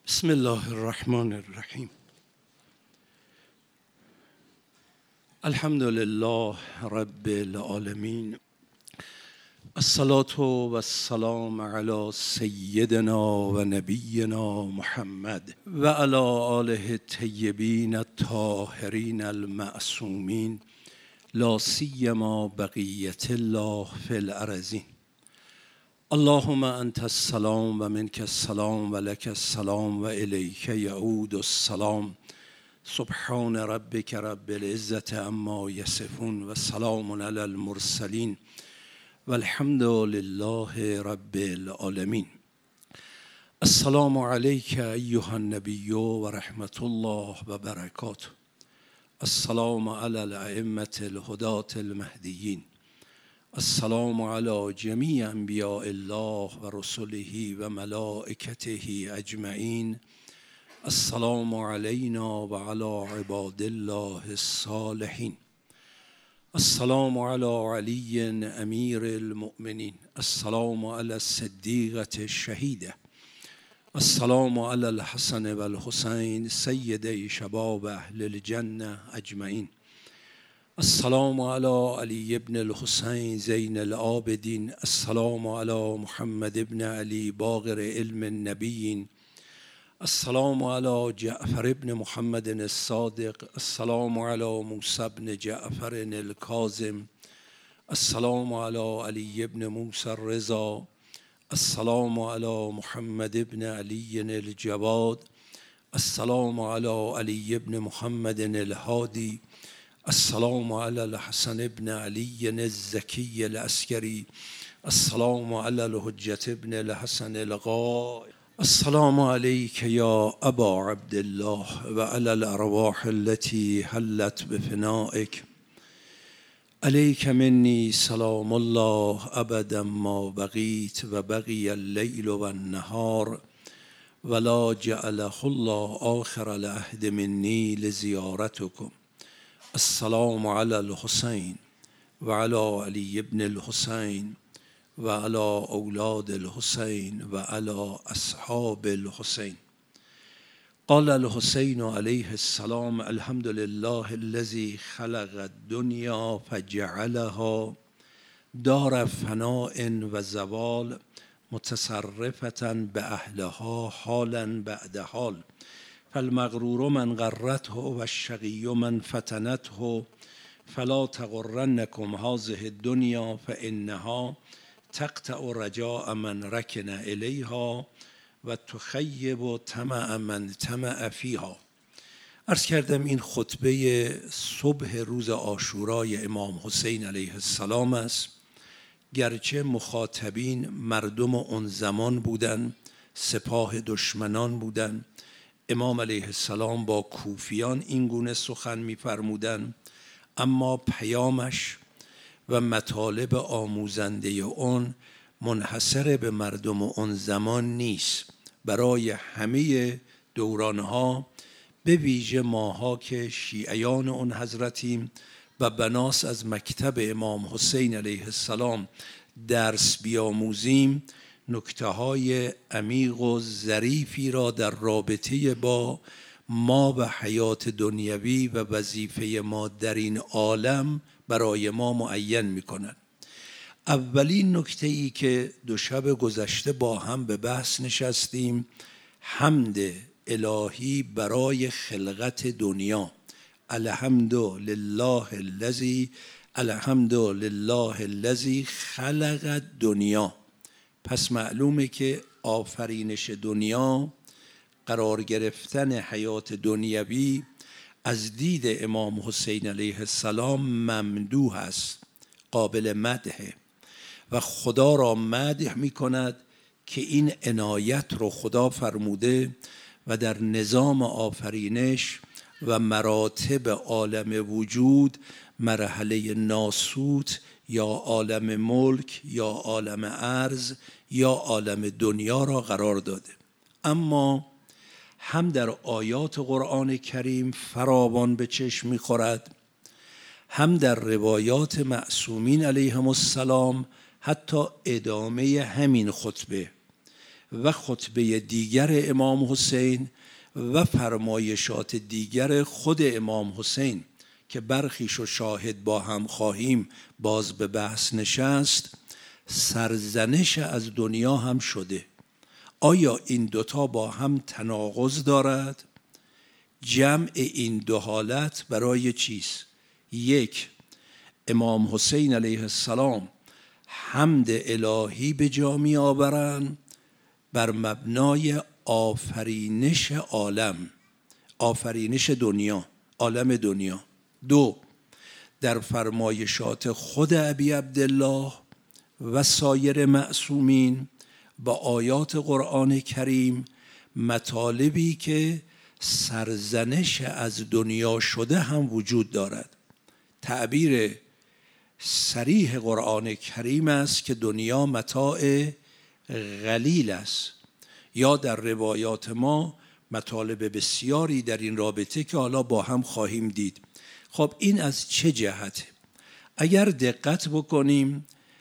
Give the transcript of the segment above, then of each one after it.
بسم الله الرحمن الرحیم. الحمد لله رب العالمین. الصلاة و السلام علی سیدنا و نبینا محمد و علی آله الطیبین الطاهرین المعصومین، لا سیما بقیة الله فی الارضین. اللهم انت السلام و منک السلام و لک السلام و الیک یعود السلام. سبحان ربک رب العزة عما یصفون و سلام علی المرسلین و الحمد لله رب العالمین. السلام علیک ایها النبی و رحمت الله و برکاته. السلام علی الائمة الهداة المهدیین. السلام علی جمیع انبیاء الله و رسله و ملائکته اجمعین. السلام علینا و علی عباد الله الصالحین. السلام علی علی امیر المؤمنین. السلام علی الصدیقة الشهیدة. السلام علی الحسن و الحسین سیدی شباب اهل الجنة اجمعین. السلام علی علی بن الحسین زین العابدین. السلام علی محمد بن علی باقر علم النبیین. السلام علی جعفر بن محمد الصادق. السلام علی موسی بن جعفر الکاظم. السلام علی علی بن موسی الرضا. السلام علی محمد بن علی الجواد. السلام علی علی بن محمد الهادی. السلام علی الحسن بن علی الزکی العسکری. السلام علی الحجة بن الحسن الغائب. السلام علیک یا ابا عبدالله و علی الارواح التي حلت بفنائک. علیک منی سلام الله ابدا ما بقیت و بقی اللیل و النهار ولا جعله الله آخر العهد منی لزیارتکم. السلام علی الحسین و علی علی بن الحسین و علی اولاد الحسین و علی اصحاب الحسین. قال الحسین علیه السلام: الحمد لله الذی خلق الدنیا فجعلها دار فناء و زوال متصرفة باهلها حالا بعد حال. فالمغرور من غرته و الشقی من فتنته. فلا تغرنکم هذه الدنیا فانها تقطع رجاء من رکن الیها و تخیب طمع من طمع فیها. عرض کردم این خطبه صبح روز عاشورای امام حسین علیه السلام است. گرچه مخاطبین مردم اون زمان بودن، سپاه دشمنان بودن، امام علیه السلام با کوفیان این گونه سخن می‌فرمودند، اما پیامش و مطالب آموزنده اون منحصر به مردم اون زمان نیست. برای همه دورانها، به ویژه ماها که شیعیان اون حضرتیم و بناس از مکتب امام حسین علیه السلام درس بیاموزیم، نکته‌های عمیق و ظریفی را در رابطه با ما و حیات دنیوی و وظیفه ما در این عالم برای ما معین می‌کند. اولین نکته‌ای که دو شب گذشته با هم به بحث نشستیم، حمد الهی برای خلقت دنیا. الحمد لله الذی خلق الدنیا. پس معلومه که آفرینش دنیا، قرار گرفتن حیات دنیوی از دید امام حسین علیه السلام ممدوح است، قابل مدحه و خدا را مدح می کند که این عنایت رو خدا فرموده و در نظام آفرینش و مراتب عالم وجود مرحله ناسوت یا عالم ملک یا عالم ارض یا عالم دنیا را قرار داده. اما هم در آیات قرآن کریم فراوان به چشم می‌خورد، هم در روایات معصومین علیهم السلام، حتی ادامه همین خطبه و خطبه دیگر امام حسین و فرمایشات دیگر خود امام حسین که برخیش و شاهد با هم خواهیم باز به بحث نشست، سرزنش از دنیا هم شده. آیا این دوتا با هم تناقض دارد؟ جمع این دو حالت برای چیست؟ یک، امام حسین علیه السلام حمد الهی به جا می آورند بر مبنای آفرینش عالم، آفرینش دنیا، عالم دنیا. دو، در فرمایشات خود ابی عبدالله و سایر معصومین با آیات قرآن کریم مطالبی که سرزنش از دنیا شده هم وجود دارد. تعبیر صریح قرآن کریم است که دنیا متاع قلیل است، یا در روایات ما مطالب بسیاری در این رابطه که حالا با هم خواهیم دید. خب این از چه جهته؟ اگر دقت بکنیم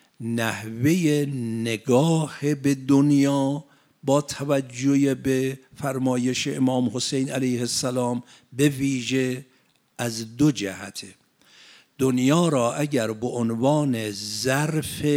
نحوه نگاه به دنیا با توجه به فرمایش امام حسین علیه السلام به ویژه از دو جهته. دنیا را اگر به عنوان ظرف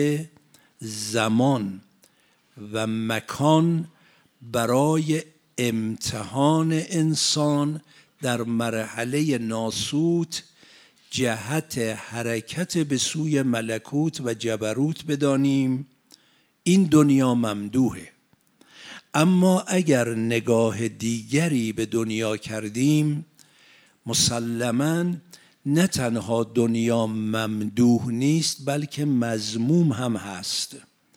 زمان و مکان برای امتحان انسان در مرحله ناسوت جهت حرکت به سوی ملکوت و جبروت بدانیم، این دنیا ممدوحه. اما اگر نگاه دیگری به دنیا کردیم، مسلماً نه تنها دنیا ممدوح نیست بلکه مذموم هم هست.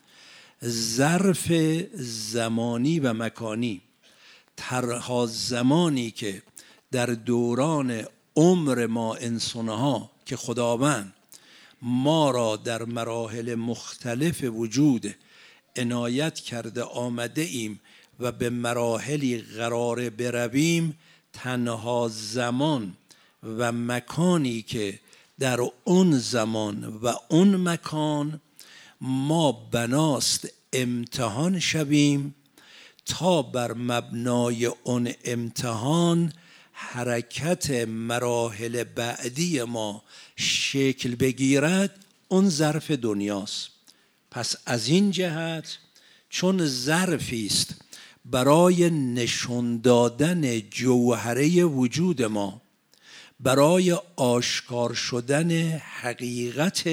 ظرف زمانی و مکانی، طرح زمانی که در دوران عمر ما انسانها که خداوند ما را در مراحل مختلف وجود عنایت کرده آمده ایم و به مراحلی قرار برویم، تنها زمان و مکانی که در اون زمان و اون مکان ما بناست امتحان شویم تا بر مبنای اون امتحان حرکت مراحل بعدی ما شکل بگیرد، اون ظرف دنیاست. پس از این جهت چون ظرفی است برای نشون دادن جوهره وجود ما، برای آشکار شدن حقیقت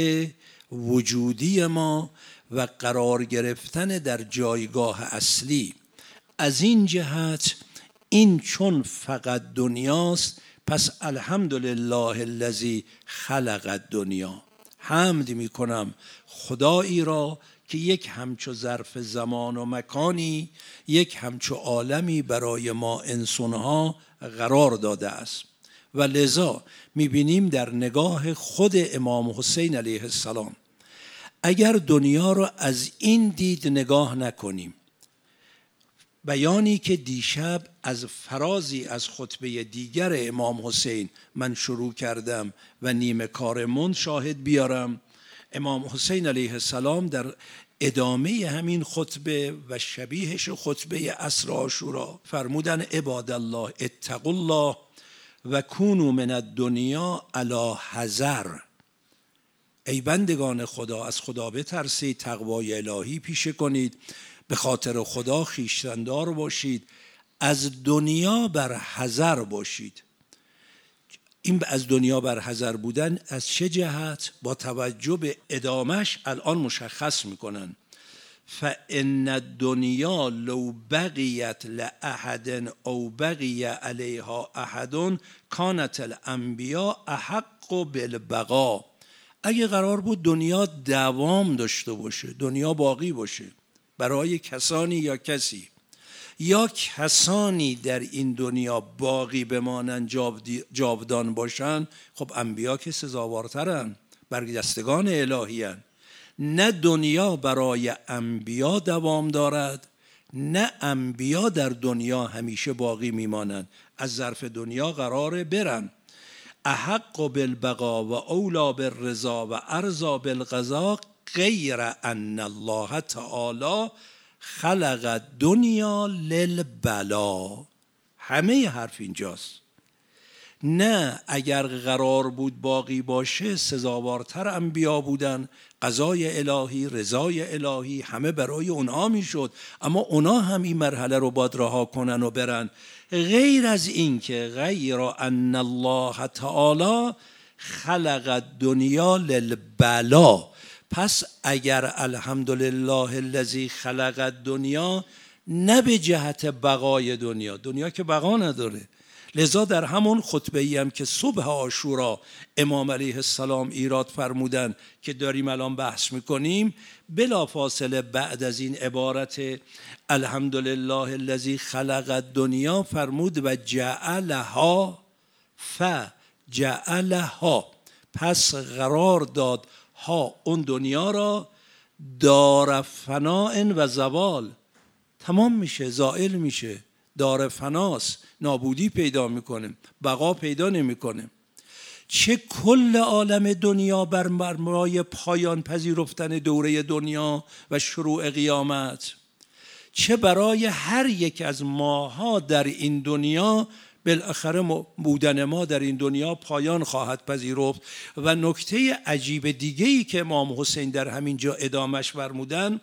وجودی ما و قرار گرفتن در جایگاه اصلی، از این جهت این چون فقط دنیاست، پس الحمدلله الذی خلق الدنیا، حمد می کنم خدایی را که یک همچو ظرف زمان و مکانی، یک همچو عالمی برای ما انسانها قرار داده است. و لذا میبینیم در نگاه خود امام حسین علیه السلام اگر دنیا را از این دید نگاه نکنیم، بیانی که دیشب از فرازی از خطبه دیگر امام حسین من شروع کردم و نیمه کارمون شاهد بیارم، امام حسین علیه السلام در ادامه همین خطبه و شبیهش خطبه عصر عاشورا فرمودن عباد الله اتقوا الله و کونوا من الدنیا علی حذر. ای بندگان خدا، از خدا بترسید، تقوای الهی پیشه کنید، به خاطر خدا خویشتندار باشید، از دنیا بر حذر باشید. این از دنیا بر حذر بودن از چه جهت؟ با توجه به ادامش الان مشخص میکنن. فإن الدنیا لو بقیت لأحد او بقی علیها احد کانت الانبیاء احق بالبقاء. اگه قرار بود دنیا دوام داشته باشه، دنیا باقی باشه برای کسانی یا کسی، یا کسانی در این دنیا باقی بمانند، جاودان باشند، خب انبیا که سزاوارترن، برگزیدگان الهی هن. نه دنیا برای انبیا دوام دارد، نه انبیا در دنیا همیشه باقی میمانند، از ظرف دنیا قراره برن. احق بالبقا و اولا بالرضا و ارضا بالقضا غیر ان الله تعالی خلق دنیا للبلا. همه حرف اینجاست. نه اگر قرار بود باقی باشه سزاوارتر انبیا بودن، قضای الهی، رضای الهی همه برای اونها میشد، اما اونها هم این مرحله رو باید رها کنن و برن. غیر از این که غیر ان الله تعالی خلق دنیا للبلا. پس اگر الحمدلله الذی خلق دنیا، نه به جهت بقای دنیا، دنیا که بقا نداره. لذا در همون خطبه‌ای هم که صبح عاشورا امام علیه السلام ایراد فرمودن که داریم الان بحث میکنیم، بلافاصله بعد از این عبارت الحمدلله الذی خلق دنیا فرمود و جعلها فجعلها، پس قرار داد ها اون دنیا را دار فناء و زوال، تمام میشه، زائل میشه، دار فناست، نابودی پیدا میکنه، بقا پیدا نمیکنه. چه کل عالم دنیا بر مبنای پایان پذیرفتن دوره دنیا و شروع قیامت، چه برای هر یک از ماها در این دنیا بالاخره بودن ما در این دنیا پایان خواهد پذیرفت. و نکته عجیب دیگه‌ای که امام حسین در همین جا ادامش فرمودن،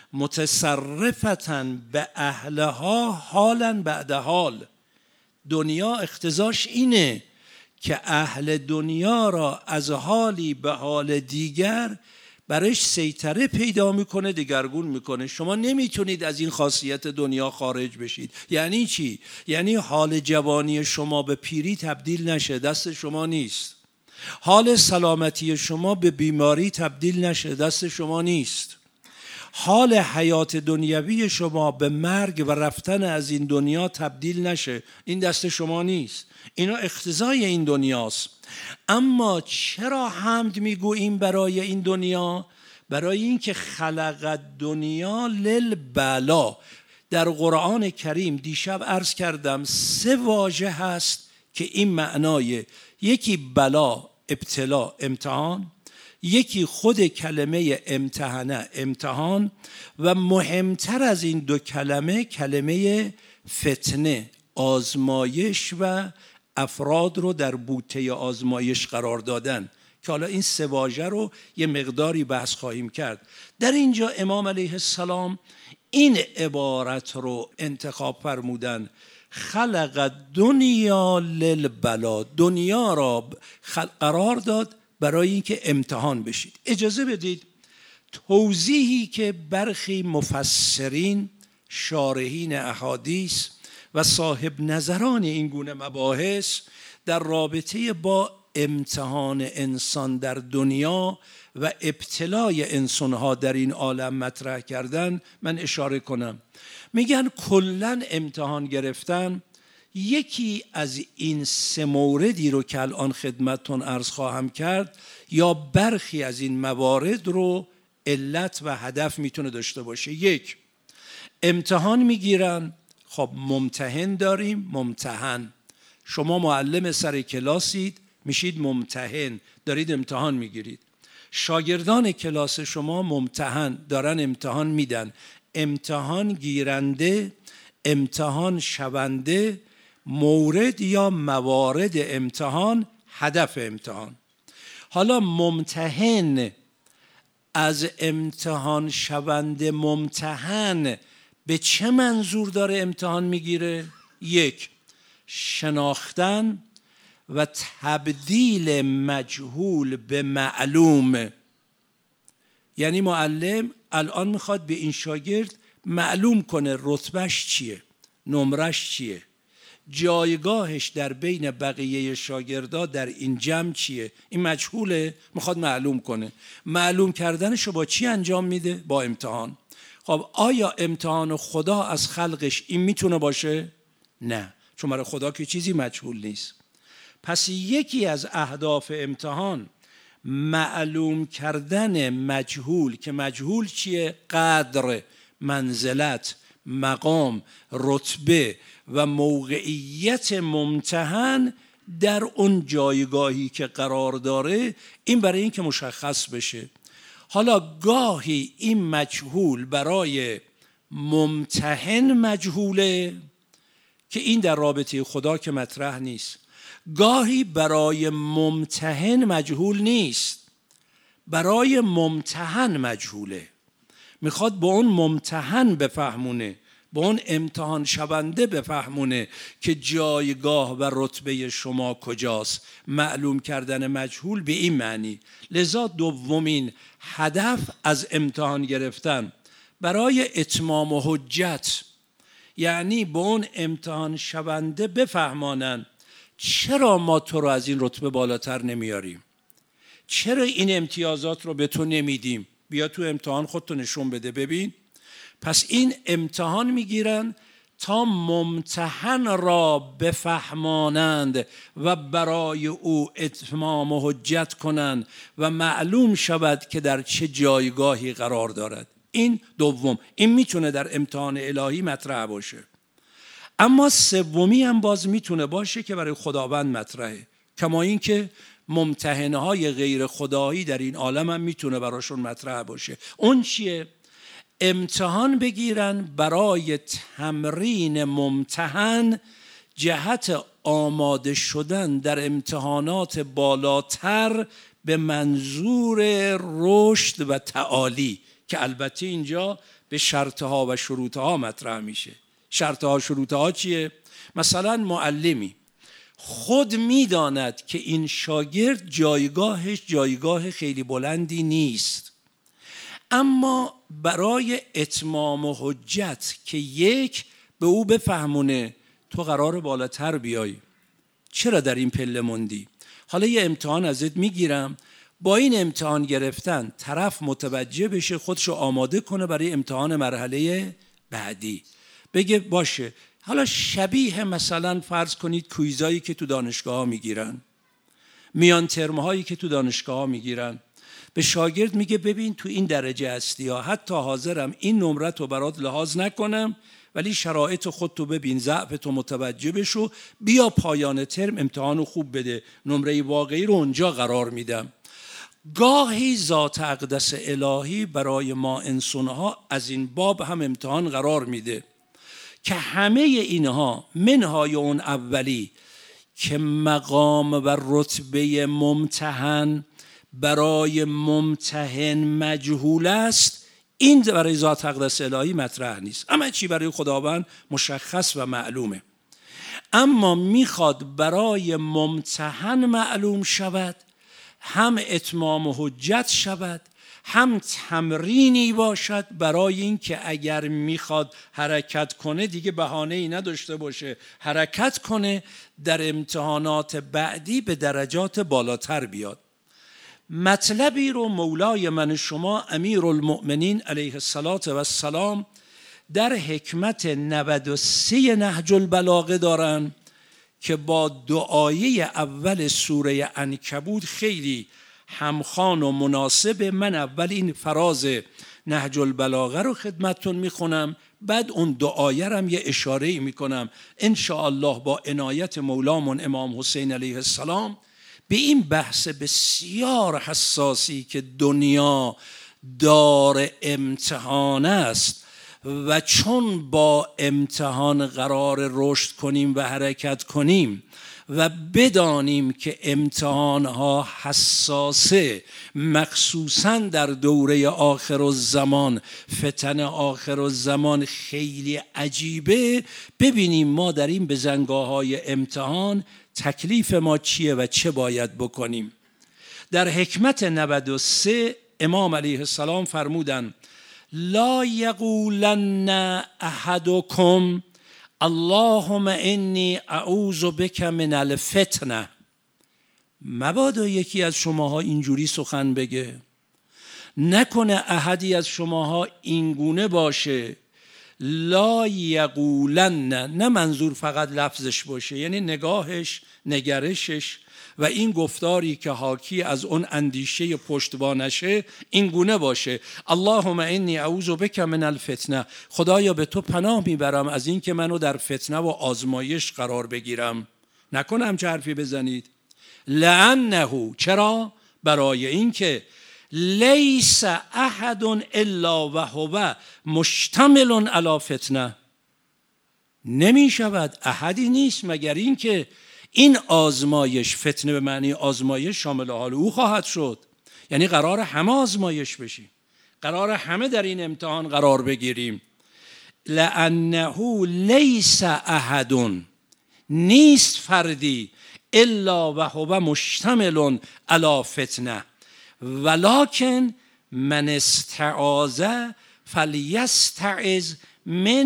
متصرفتن به اهلها حالا بعد حال. دنیا اقتضاش اینه که اهل دنیا را از حالی به حال دیگر برش سیطره پیدا میکنه، دگرگون میکنه. شما نمیتونید از این خاصیت دنیا خارج بشید. یعنی چی؟ یعنی حال جوانی شما به پیری تبدیل نشه، دست شما نیست. حال سلامتی شما به بیماری تبدیل نشه، دست شما نیست. حال حیات دنیوی شما به مرگ و رفتن از این دنیا تبدیل نشه، این دست شما نیست. اینا اقتضای این دنیاست. اما چرا حمد میگوییم برای این دنیا؟ برای اینکه خلق دنیا للبلا. در قرآن کریم دیشب عرض کردم 3 واژه هست که این معنای، یکی بلا، ابتلا، امتحان، یکی خود کلمه امتحانه، امتحان، و مهمتر از این 2 کلمه کلمه فتنه، آزمایش و افراد رو در بوته آزمایش قرار دادن، که حالا این 3 واژه رو یه مقداری بحث خواهیم کرد. در اینجا امام علیه السلام این عبارت رو انتخاب فرمودن، خلق دنیا للبلا، دنیا را قرار داد برای اینکه امتحان بشید. اجازه بدید توضیحی که برخی مفسرین، شارحین احادیث و صاحب نظران این گونه مباحث در رابطه با امتحان انسان در دنیا و ابتلای انسانها در این عالم مطرح کردن، من اشاره کنم. میگن کلن امتحان گرفتن یکی از این 3 موردی رو که الان خدمتتون عرض خواهم کرد، یا برخی از این موارد رو علت و هدف میتونه داشته باشه. 1، امتحان میگیرن. خب ممتحن داریم، ممتحن. شما معلم سر کلاسید، میشید ممتحن، دارید امتحان میگیرید. شاگردان کلاس شما ممتحن، دارن امتحان میدن. امتحان گیرنده، امتحان شونده، مورد یا موارد امتحان، هدف امتحان. حالا ممتحن از امتحان شونده ممتحن به چه منظور داره امتحان میگیره؟ 1، شناختن و تبدیل مجهول به معلوم. یعنی معلم الان میخواد به این شاگرد معلوم کنه رتبهش چیه، نمرش چیه، جایگاهش در بین بقیه شاگردا در این جمع چیه. این مجهوله، میخواد معلوم کنه. معلوم کردنشو با چی انجام میده؟ با امتحان. خب آیا امتحان خدا از خلقش این میتونه باشه؟ نه، چون برای خدا که چیزی مجهول نیست. پس یکی از اهداف امتحان معلوم کردن مجهول، که مجهول چیه؟ قدر، منزلت، مقام، رتبه و موقعیت ممتحن در اون جایگاهی که قرار داره. این برای این که مشخص بشه. حالا گاهی این مجهول برای ممتحن مجهوله که این در رابطه خدا که مطرح نیست. گاهی برای ممتحن مجهول نیست، برای ممتحن مجهوله، میخواد با اون ممتحن بفهمونه، با اون امتحان شونده بفهمونه که جایگاه و رتبه شما کجاست. معلوم کردن مجهول به این معنی. لذا دومین هدف از امتحان گرفتن برای اتمام و حجت، یعنی با اون امتحان شونده بفهمانن چرا ما تو رو از این رتبه بالاتر نمیاریم، چرا این امتیازات رو به تو نمیدیم، بیا تو امتحان خودتو نشون بده ببین. پس این امتحان میگیرن تا ممتحن را بفهمانند و برای او اتمام و حجت کنند و معلوم شود که در چه جایگاهی قرار دارد. این دوم، این میتونه در امتحان الهی مطرح باشه. اما سومی هم باز میتونه باشه که برای خداوند مطرحه، کما این که ممتحنهای غیر خدایی در این عالم هم میتونه براشون مطرح باشه. اون چیه؟ امتحان بگیرن برای تمرین ممتحن جهت آماده شدن در امتحانات بالاتر به منظور رشد و تعالی، که البته اینجا به شرطها و شروطها مطرح میشه. شرطها و شروطها چیه؟ مثلا معلمی خود میداند که این شاگرد جایگاهش جایگاه خیلی بلندی نیست، اما برای اتمام و حجت که یک به او بفهمونه تو قرار بالاتر بیای، چرا در این پله موندی؟ حالا یه امتحان ازت میگیرم، با این امتحان گرفتن طرف متوجه بشه، خودشو آماده کنه برای امتحان مرحله بعدی. بگه باشه، حالا شبیه مثلا فرض کنید کویزایی که تو دانشگاه ها میگیرن، میان ترمهایی که تو دانشگاه ها میگیرن، به شاگرد میگه ببین تو این درجه هستی ها، حتی حاضرم این نمره تو برات لحاظ نکنم، ولی شرایط خودتو ببین، ضعفتو متوجه بشو، بیا پایان ترم امتحانو خوب بده، نمره واقعی رو اونجا قرار میدم. گاهی ذات اقدس الهی برای ما انسانها از این باب هم امتحان قرار میده که همه اینها منهای اون اولی که مقام و رتبه ممتحن برای ممتحن مجهول است، این برای ذات اقدس الهی مطرح نیست، اما چی برای خداوند مشخص و معلومه. اما میخواد برای ممتحن معلوم شود، هم اتمام و حجت شود، هم تمرینی باشد برای این که اگر میخواد حرکت کنه دیگه بهانه‌ای نداشته باشه، حرکت کنه در امتحانات بعدی به درجات بالاتر بیاد. مطلبی رو مولای من شما امیرالمؤمنین علیه السلام در حکمت 93 نهج البلاغه دارن که با دعایه اول سوره عنکبوت خیلی همخوان و مناسب. من اول این فراز نهج البلاغه رو خدمتتون میخونم، بعد اون دعایه رو یه اشاره‌ای میکنم انشاءالله با عنایت مولامون امام حسین علیه السلام به این بحث بسیار حساسی که دنیا دار امتحان است و چون با امتحان قرار رشد کنیم و حرکت کنیم و بدانیم که امتحانها حساسه، مخصوصا در دوره آخر الزمان، فتن آخر الزمان خیلی عجیبه، ببینیم ما در این بزنگاه‌های امتحان تکلیف ما چیه و چه باید بکنیم. در حکمت 93 امام علیه السلام فرمودن لا یقولن احدکم اللهم انی اعوذ بک من الفتنه. مبادا یکی از شماها اینجوری سخن بگه، نکنه احدی از شماها اینگونه باشه. لا یقولن، نه منظور فقط لفظش باشه، یعنی نگاهش، نگرشش و این گفتاری که حاکی از اون اندیشه پشتوانشه این گونه باشه. اللهم انی اعوذ بک من الفتنه، خدایا به تو پناه میبرم از این که منو در فتنه و آزمایش قرار بگیرم. نکنم چه حرفی بزنید. لعنه، چرا؟ برای این که لیس احد الا و هو مشتمل علی فتنه. نمی شود، احدی نیست مگر این که این آزمایش، فتنه به معنی آزمایش، شامل حال او خواهد شد. یعنی قرار همه آزمایش بشیم، قرار همه در این امتحان قرار بگیریم. لانه لیس احد، نیست فردی، الا و هو مشتمل علی فتنه، ولکن من استعاذ فلیستعذ من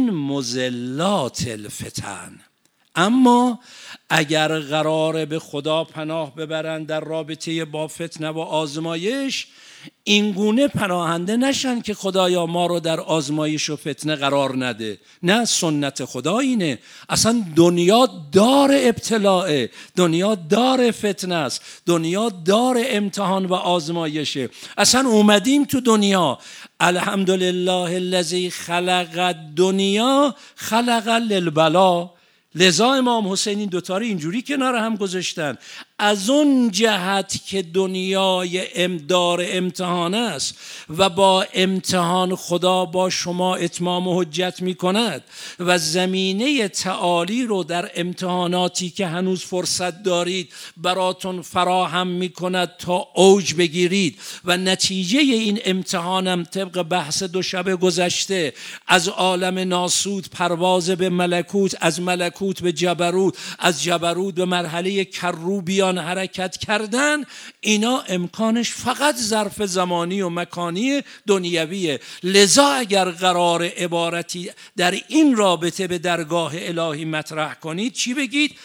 مضلات الفتن. اما اگر قراره به خدا پناه ببرن در رابطه با فتنه و آزمایش، اینگونه پناهنده نشن که خدایا ما رو در آزمایش و فتنه قرار نده. نه، سنت خدا اینه. اصلا دنیا دار ابتلاء، دنیا دار فتنه است، دنیا دار امتحان و آزمایشه. اصلا اومدیم تو دنیا، الحمدلله الذی خلق الدنیا خلق للبلا. لذا امام حسین این دوتا رو اینجوری کنار هم گذاشتن. از اون جهت که دنیای دار امتحان است و با امتحان خدا با شما اتمام و حجت می کند و زمینه تعالی رو در امتحاناتی که هنوز فرصت دارید براتون فراهم می کند تا اوج بگیرید. و نتیجه این امتحانم طبق بحث دو شب گذشته از عالم ناسوت پرواز به ملکوت، از ملکوت به جبروت، از جبروت به مرحله کروبیان حرکت کردن، اینا امکانش فقط ظرف زمانی و مکانی دنیویه. لذا اگر قرار عبارتی در این رابطه به درگاه الهی مطرح کنید، چی بگید؟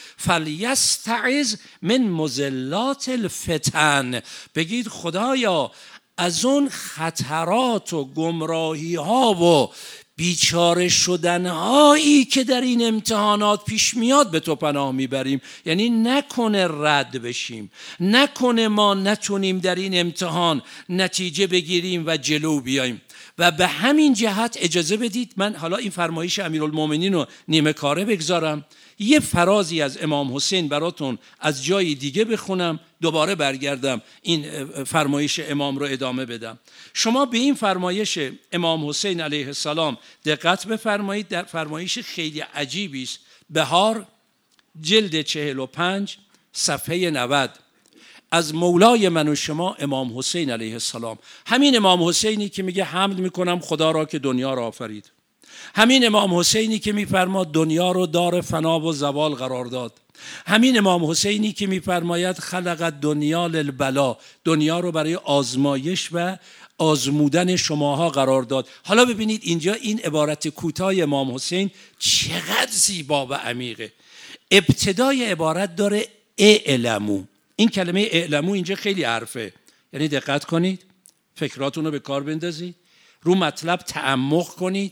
فلیستعذ من مضلات الفتن. بگید خدایا از اون خطرات و گمراهی ها و بیچاره شدنهایی که در این امتحانات پیش میاد به تو پناه میبریم. یعنی نکنه رد بشیم، نکنه ما نتونیم در این امتحان نتیجه بگیریم و جلو بیاییم. و به همین جهت اجازه بدید من حالا این فرمایش امیرالمومنین رو نیمه کاره بگذارم، یه فرازی از امام حسین براتون از جای دیگه بخونم، دوباره برگردم این فرمایش امام رو ادامه بدم. شما به این فرمایش امام حسین علیه السلام دقت بفرمایید. در فرمایش خیلی عجیبی است، بهار جلد 45 صفحه 90، از مولای من و شما امام حسین علیه السلام. همین امام حسینی که میگه حمد میکنم خدا را که دنیا را آفرید، همین امام حسینی که میفرماد دنیا رو دار فنا و زوال قرار داد، همین امام حسینی که میفرماید خلق دنیا للبلا، دنیا رو برای آزمایش و آزمودن شماها قرار داد. حالا ببینید اینجا این عبارت کوتاه امام حسین چقدر زیبا و عمیقه. ابتدای عبارت داره اعلمو. این کلمه اعلمو اینجا خیلی حرفه، یعنی دقت کنید، فکراتون رو به کار بندازید، رو مطلب تعمق کنید،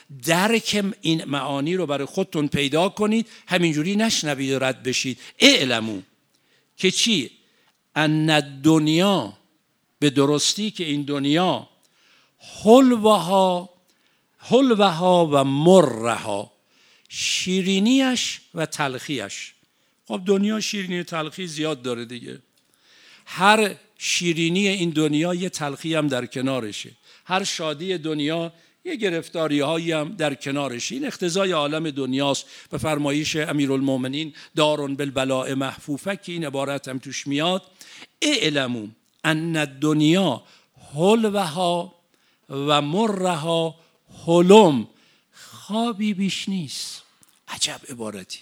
درک این معانی رو برای خودتون پیدا کنید، همینجوری نشنوید و رد بشید. اعلمو که چی؟ ان دنیا، به درستی که این دنیا حلوها و مرها، شیرینیش و تلخیش. خب دنیا شیرینی و تلخی زیاد داره دیگه. هر شیرینی این دنیا یه تلخی هم در کنارشه، هر شادی دنیا یه گرفتاری هایی هم در کنارش. این اقتضای عالم دنیاست. به فرمایش امیرالمومنین دارون بالبلاء محفوفه که این عبارت هم توش میاد، اعلمو ان الدنیا حلوها و مرها حلم، خوابی بیش نیست. عجب عبارتی،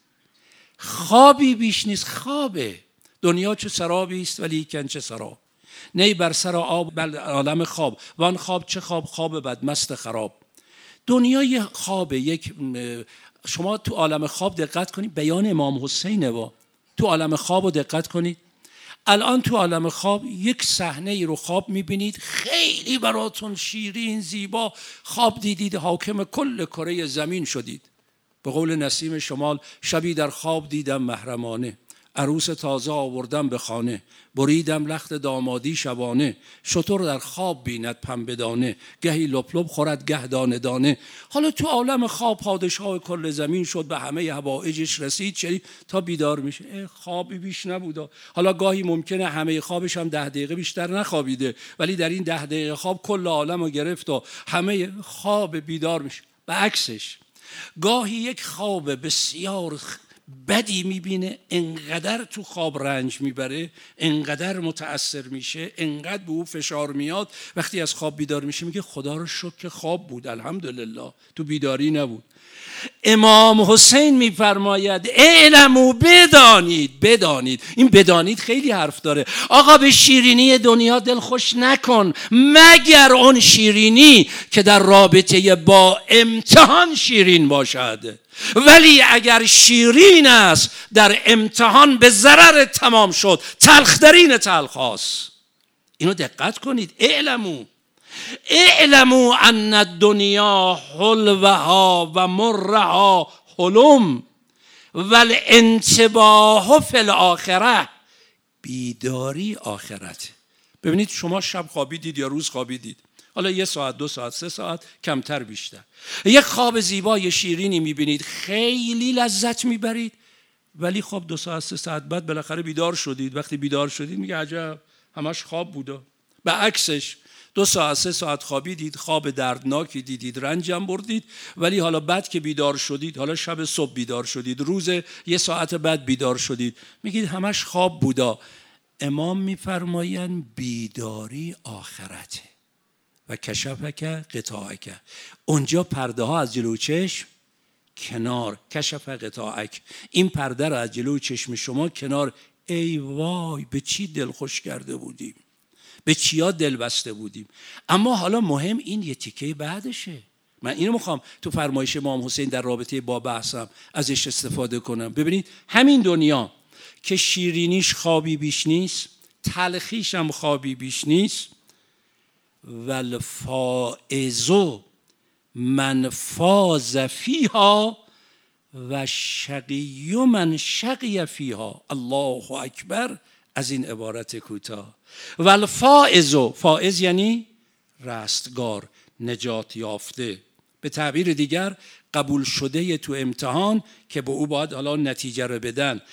خوابی بیش نیست. خوابه دنیا چه سرابی است ولیکن چه سراب، نی بر سر آب بل عالم خواب، وان خواب چه خواب، خواب بد مست خراب. دنیا یه خوابه. یک شما تو عالم خواب دقت کنید، بیان امام حسینه و تو عالم خواب رو دقت کنید. الان تو عالم خواب یک صحنه ای رو خواب میبینید، خیلی براتون شیرین زیبا خواب دیدید، حاکم کل کره زمین شدید. به قول نسیم شمال شبی در خواب دیدم محرمانه، عروس تازه آوردم به خانه، بریدم لخت دامادی شبانه. شتر در خواب بیند پنبه دانه، گهی لپ لپ خورد گه دانه دانه. حالا تو عالم خواب پادشاه کل زمین شد، به همه حوائجش رسید. چی تا بیدار میشه خوابی بیش نبوده. حالا گاهی ممکنه همه خوابش هم 10 دقیقه بیشتر نخوابیده، ولی در این 10 دقیقه خواب کل عالم رو گرفت و همه خواب بیدار میشه. به عکسش گاهی یک خواب بسیار بدی میبینه، انقدر تو خواب رنج میبره، انقدر متأثر میشه، انقدر به او فشار میاد، وقتی از خواب بیدار میشه میگه خدا رو شکر که خواب بود، الحمدلله تو بیداری نبود. امام حسین میفرماید اعلموا، بدانید. این بدانید خیلی حرف داره. آقا به شیرینی دنیا دل خوش نکن، مگر اون شیرینی که در رابطه با امتحان شیرین باشد. ولی اگر شیرین است در امتحان به ضرر تمام شد، تلخترین تلخاست. اینو دقت کنید. اعلموا ان الدنیا حلوها و مرها حلم والانتباه فی الاخره. بیداری آخرت. ببینید شما شب خوابیدید یا روز خوابیدید، حالا 1 ساعت 2 ساعت 3 ساعت کمتر بیشتر، یک خواب زیبای شیرینی میبینید، خیلی لذت میبرید، ولی خب 2 ساعت 3 ساعت بعد بالاخره بیدار شدید. وقتی بیدار شدید میگه عجب همش خواب بوده. به عکسش 2 ساعت 3 ساعت خوابیدید، خواب دردناکی دیدید، رنجم بردید، ولی حالا بعد که بیدار شدید، حالا شب صبح بیدار شدید، روز 1 ساعت بعد بیدار شدید، میگید همش خواب بوده. امام میفرمایند بیداری آخرته. و کشفک قطاعک، اونجا پرده ها از جلو چشم کنار. کشف قطاعک، این پرده را از جلو چشم شما کنار. ای وای به چی دل خوش کرده بودیم، به چیا دل بسته بودیم. اما حالا مهم این یه تیکه بعدشه. من اینو میخوام تو فرمایش امام حسین در رابطه با بحثم ازش استفاده کنم. ببینید همین دنیا که شیرینیش خوابی بیش نیست، تلخیش هم خوابی بیش نیست، والفائز من فاز فیها و شقی من شقی فیها. الله اکبر از این عبارت کوتاه. والفائز، فائز یعنی رستگار، نجات یافته، به تعبیر دیگر قبول شده تو امتحان که به او باید حالا نتیجه رو بدن.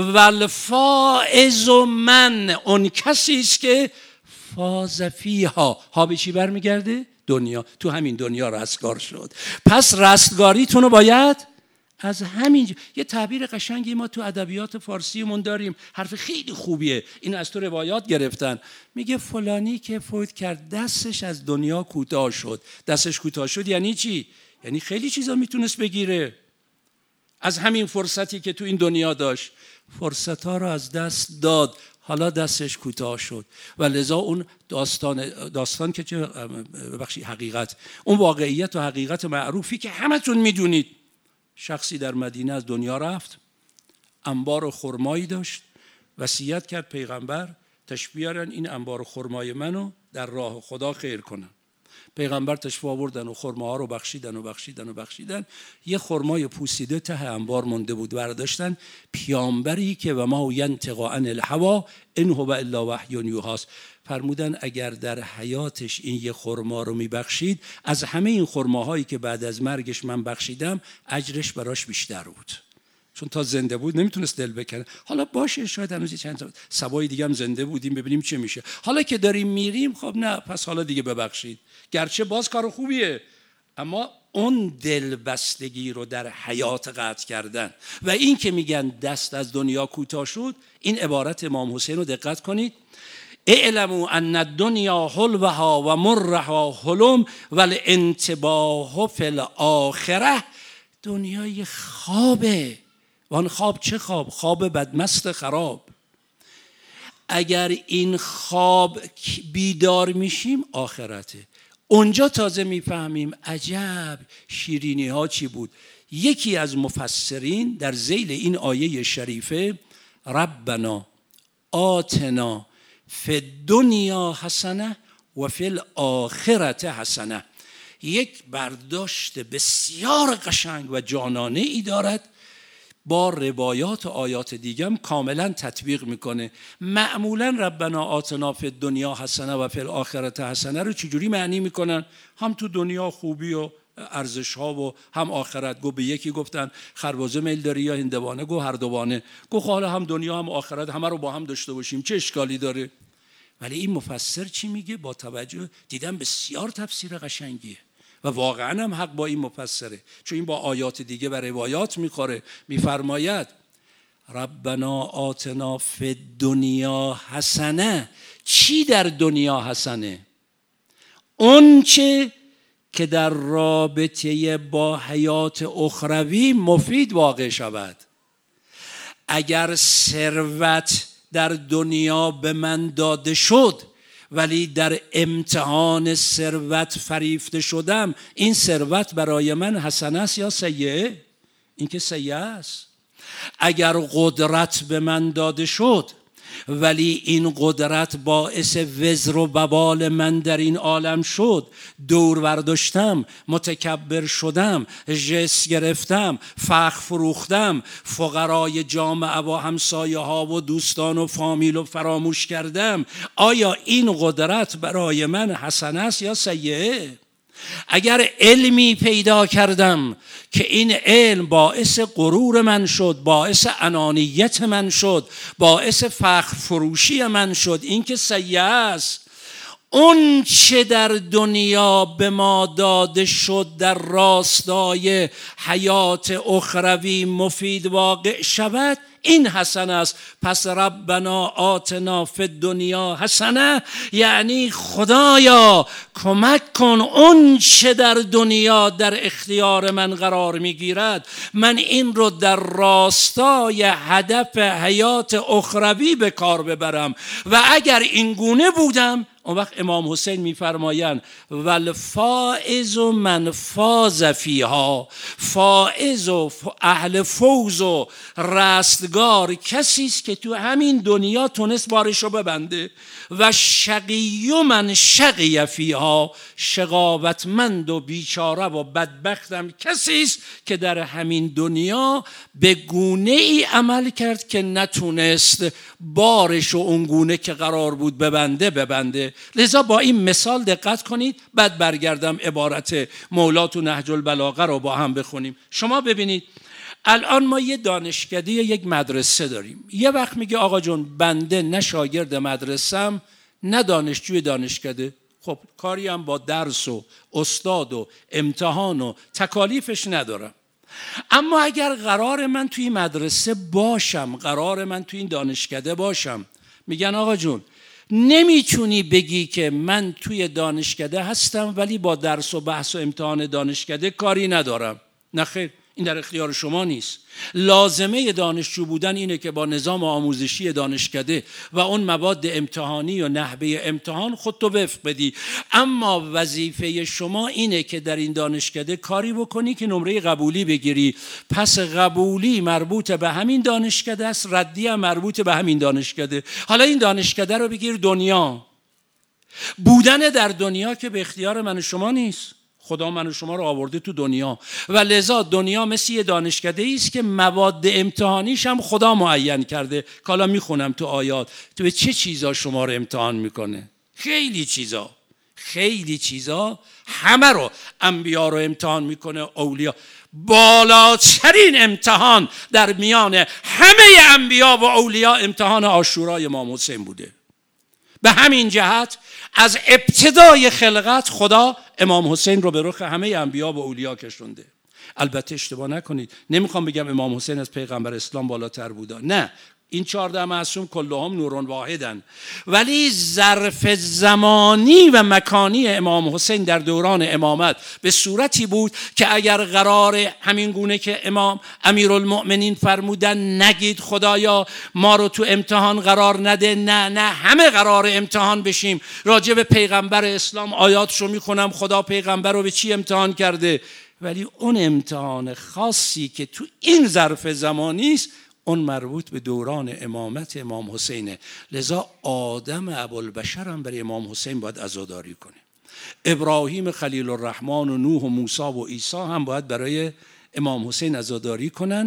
والفائز من، اون کسی است که فاز فیها، ها به چی برمیگرده؟ دنیا. تو همین دنیا رستگار شد. پس رستگاریتون رو باید از همین یه تعبیر قشنگی ما تو ادبیات فارسیمون داریم، حرف خیلی خوبیه، این از تو روایات گرفتن. میگه فلانی که فوت کرد دستش از دنیا کوتاه شد. دستش کوتاه شد یعنی چی؟ یعنی خیلی چیزا میتونست بگیره از همین فرصتی که تو این دنیا داشت. فرصت‌ها رو از دست داد، حالا دستش کوتاه شد. و لذا اون داستان که چه بخشی حقیقت، اون واقعیت و حقیقت معروفی که همتون میدونید. شخصی در مدینه از دنیا رفت، انبار خرمایی داشت، وصیت کرد پیغمبر تشریف بیارن این انبار خرمای منو در راه خدا خیر کنن. پیغمبر تشریف آوردن و خرماها رو بخشیدن. یه خرمای پوسیده ته انبار مونده بود، برداشتن. پیامبری که و ما ینطق عن الهوی ان هو الا وحی یوحی، فرمودن اگر در حیاتش این یه خرما رو میبخشید، از همه این خرماهایی که بعد از مرگش من بخشیدم اجرش براش بیشتر بود، چون تا زنده بود نمیتونست دل بکنه. حالا باشه شاید هنوز چند سبای دیگه هم زنده بودیم ببینیم چه میشه. حالا که داریم میریم خب نه، پس حالا دیگه ببخشید. گرچه باز کار خوبیه، اما اون دلبستگی رو در حیات قطع کردن. و این که میگن دست از دنیا کوتاه شد، این عبارت امام حسین رو دقت کنید. اعلموا ان الدنیا حلوها و مرها حلم والانتباه فی الاخره. دنیای خوابه. و آن خواب چه خواب؟ خواب بدمست خراب. اگر این خواب بیدار میشیم آخرته. اونجا تازه میفهمیم عجب شیرینی ها چی بود. یکی از مفسرین در ذیل این آیه شریفه ربنا آتنا فی الدنیا حسنه و فی الاخرة حسنه، یک برداشت بسیار قشنگ و جانانه ای دارد. با روایات و آیات دیگه هم کاملا تطبیق میکنه. معمولا ربنا آتنا فی الدنیا حسنه و فی الاخره حسنه رو چجوری معنی میکنن؟ هم تو دنیا خوبی و ارزش ها و هم آخرت. گو به یکی گفتن خربزه میل داری یا هندوانه؟ گو هر دوانه. گو حالا هم دنیا هم آخرت همه رو با هم داشته باشیم چه اشکالی داره؟ ولی این مفسر چی میگه؟ با توجه دیدم بسیار تفسیر قشنگیه و واقعا هم حق با این مفسره، چون این با آیات دیگه و روایات میخوره. میفرماید ربنا آتنا فی الدنیا حسنه. چی در دنیا حسنه؟ اون چه که در رابطه با حیات اخروی مفید واقع شود. اگر ثروت در دنیا به من داده شد ولی در امتحان ثروت فریفته شدم، این ثروت برای من حسنه است یا سیئه؟ این که سیئه است. اگر قدرت به من داده شد ولی این قدرت باعث وزر و وبال من در این عالم شد، دور برداشتم، متکبر شدم، ژس گرفتم، فخر فروختم، فقرای جامعه و همسایه ها و دوستان و فامیل و فراموش کردم، آیا این قدرت برای من حسنه است یا سیئه؟ اگر علمی پیدا کردم که این علم باعث غرور من شد، باعث انانیت من شد، باعث فخر فروشی من شد، این که سیئه است. اون چه در دنیا به ما داده شد در راستای حیات اخروی مفید واقع شود، این حسنه است. پس ربنا آتنا فی الدنیا حسنه یعنی خدایا کمک کن اون چه در دنیا در اختیار من قرار میگیرد، من این رو در راستای هدف حیات اخروی به کار ببرم. و اگر این گونه بودم، اون وقت امام حسین میفرمایند والفائز من فاز فیها. فائز و اهل فوز و رستگار کسی است که تو همین دنیا تونست بارشو ببنده. و شقی من شقی فیها. شقاوتمند و بیچاره و بدبختم کسی است که در همین دنیا به گونه ای عمل کرد که نتونست بارشو اون گونه که قرار بود ببنده. لذا با این مثال دقت کنید، بعد برگردم عبارت مولا تو نهج البلاغه رو با هم بخونیم. شما ببینید الان ما یه دانشکده یک مدرسه داریم. یه وقت میگه آقا جون بنده نه شاگرد مدرسه‌ام نه دانشجوی دانشکده. خب کاری هم با درس و استاد و امتحان و تکالیفش ندارم. اما اگر قرار من توی مدرسه باشم، قرار من توی این دانشکده باشم، میگن آقا جون نمیتونی بگی که من توی دانشکده هستم ولی با درس و بحث و امتحان دانشکده کاری ندارم. نه خیر، این در اختیار شما نیست. لازمه دانشجو بودن اینه که با نظام آموزشی دانشکده و اون مواد امتحانی و نحوه امتحان خودتو وفق بدی. اما وظیفه شما اینه که در این دانشکده کاری بکنی که نمره قبولی بگیری. پس قبولی مربوط به همین دانشکده است، ردی هم مربوط به همین دانشکده. حالا این دانشکده رو بگیر دنیا. بودن در دنیا که به اختیار من و شما نیست. خدا من و شما رو آورده تو دنیا و لذا دنیا مثل یه دانشکده است که مواد امتحانیش هم خدا معین کرده. که حالا میخونم تو آیات تو به چه چیزا شما رو امتحان میکنه. خیلی چیزا همه رو انبیا رو امتحان میکنه، اولیا. بالاترین امتحان در میان همه انبیا و اولیا امتحان عاشورای امام حسین بوده. به همین جهت از ابتدای خلقت خدا امام حسین رو به رخ همه انبیا و اولیا کشونده. البته اشتباه نکنید، نمیخوام بگم امام حسین از پیغمبر اسلام بالاتر بوده، نه، این 14 معصوم کلهم نورون واحدن، ولی ظرف زمانی و مکانی امام حسین در دوران امامت به صورتی بود که اگر قرار همین گونه که امام امیرالمؤمنین فرمودن نگید خدایا ما رو تو امتحان قرار نده، نه همه قرار امتحان بشیم. راجع به پیغمبر اسلام آیاتشو میخونم خدا پیغمبر رو به چی امتحان کرده، ولی اون امتحان خاصی که تو این ظرف زمانی است اون مربوط به دوران امامت امام حسینه. لذا آدم ابوالبشر هم برای امام حسین باید عزاداری کنه. ابراهیم خلیل الرحمن و نوح و موسی و عیسی هم باید برای امام حسین عزاداری کنن.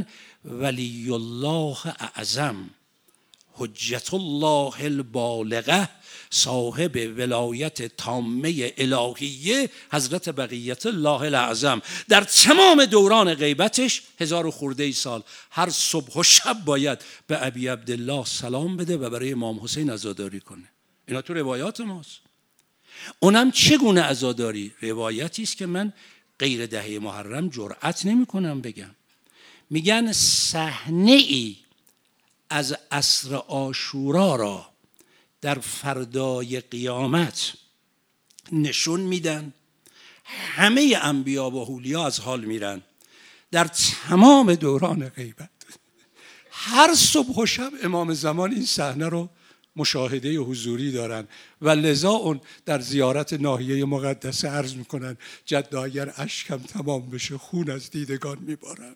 ولی الله اعظم حجت الله البالغه صاحب ولایت تامه الهیه حضرت بقیت الله الاعظم در تمام دوران غیبتش 1000 خورده سال هر صبح و شب باید به ابی عبدالله سلام بده و برای امام حسین عزاداری کنه. اینا تو روایات ماست. اونم چگونه عزاداری؟ روایتی است که من غیر دهه محرم جرأت نمی کنم بگم. میگن صحنه ای از عصر عاشورا را در فردای قیامت نشون میدن. همه انبیا و اولیا از حال میرن در تمام دوران غیبت. هر صبح و شب امام زمان این صحنه رو مشاهده حضوری دارن و لذا اون در زیارت ناحیه مقدسه عرض میکنن جد اگر اشکم تمام بشه خون از دیدگان میبارم.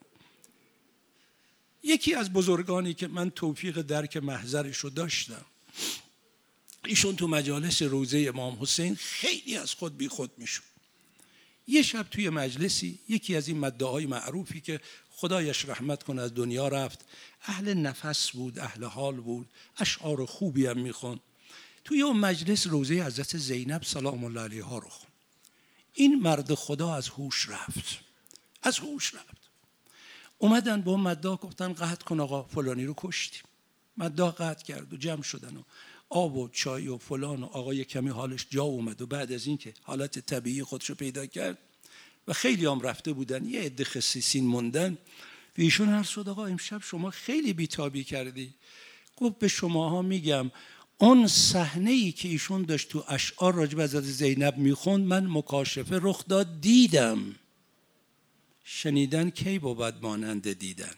یکی از بزرگانی که من توفیق درک محضرش رو داشتم، ایشون تو مجالس روضه امام حسین خیلی از خود بی خود میشون. یه شب توی مجلسی یکی از این مدعاهای معروفی که خدایش رحمت کنه از دنیا رفت، اهل نفس بود، اهل حال بود، اشعار خوبی هم میخوند، توی اون مجلس روضه حضرت زینب سلام الله علیها رو خوند. این مرد خدا از هوش رفت. اومدن با مدعا گفتن قطع کن آقا فلانی رو کشتیم. مدعا قطع کرد و جمع شدن و آب و چای و فلان و آقای کمی حالش جا اومد و بعد از این که حالت طبیعی خودشو پیدا کرد و خیلی هم رفته بودن یه عده خصیصین موندن و ایشون عرض شد آقا امشب شما خیلی بیتابی کردی. گفت به شماها میگم اون صحنه‌ای که ایشون داشت تو اشعار راجب حضرت زینب میخوند من مکاشفه رخ داد دیدم. شنیدن کی بود مانند دیدن.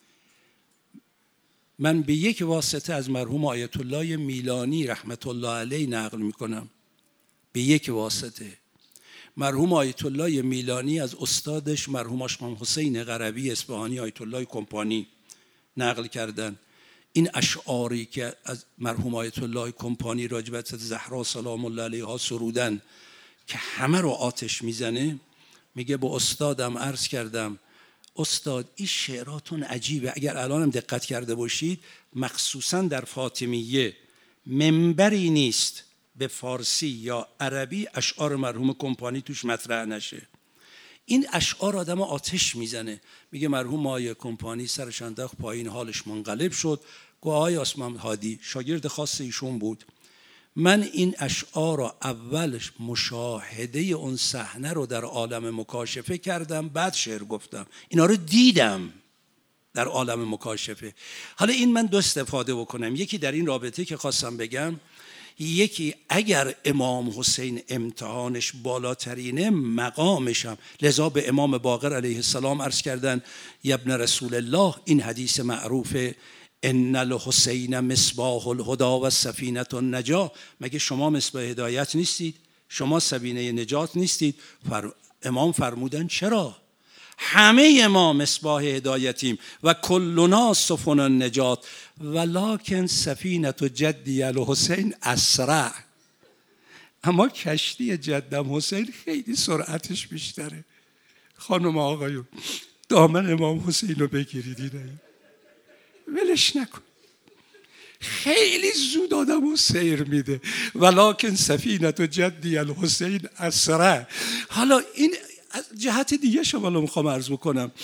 من به یک واسطه از مرحوم آیت الله میلانی رحمت الله علیه نقل میکنم. به یک واسطه مرحوم آیت الله میلانی از استادش مرحوم آقا حسین قربی اصفهانی آیت الله کمپانی نقل کردن. این اشعاری که از مرحوم آیت الله کمپانی راجب حضرت زهرا سلام الله علیها سرودن که همه رو آتش میزنه، میگه با استادم عرض کردم استاد این شعراتون عجیبه. اگر الانم دقت کرده باشید مخصوصا در فاطمیه منبری نیست به فارسی یا عربی اشعار مرحوم کمپانی توش مطرح نشه. این اشعار آدم آتش میزنه. میگه مرحوم آقای کمپانی سرش انداخت پایین، حالش منقلب شد. گفت آقای عثمان هادی شاگرد خاص ایشون بود، من این اشعار رو اولش مشاهده اون صحنه رو در عالم مکاشفه کردم، بعد شعر گفتم. اینا رو دیدم در عالم مکاشفه. حالا این من دو استفاده بکنم. یکی در این رابطه که خواستم بگم، یکی اگر امام حسین امتحانش بالاترینه مقامشم، لذا به امام باقر علیه السلام عرض کردن یا ابن رسول الله، این حدیث معروفه ان الحسین مصباح الهدى و سفینه النجاة، مگه شما مصباح هدایت نیستید؟ شما سفینه نجات نیستید؟ امام فرمودن چرا؟ همه ما مصباح هدایتیم و کلنا سفن النجات ولکن سفینه جدی الحسین اسرع. اما کشتی جدم حسین خیلی سرعتش بیشتره. خانم آقایون دامن امام حسین رو بگیرید، اینه ولش نکن، خیلی زود آدمو سیر میده. ولکن سفینه جدی الحسین اسرع. حالا این از جهت دیگه شما رو میخوام عرض بکنم.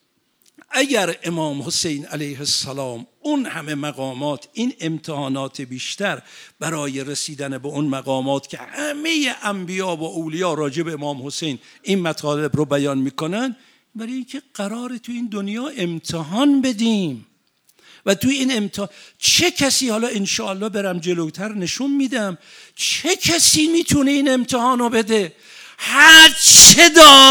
اگر امام حسین علیه السلام اون همه مقامات، این امتحانات بیشتر برای رسیدن به اون مقامات که همه انبیا و اولیا راجع به امام حسین این مطالب رو بیان میکنن، برای اینکه قراره تو این دنیا امتحان بدیم و توی این امتحان چه کسی، حالا انشاءالله برم جلوتر نشون میدم، چه کسی میتونه این امتحان رو بده؟ هر چه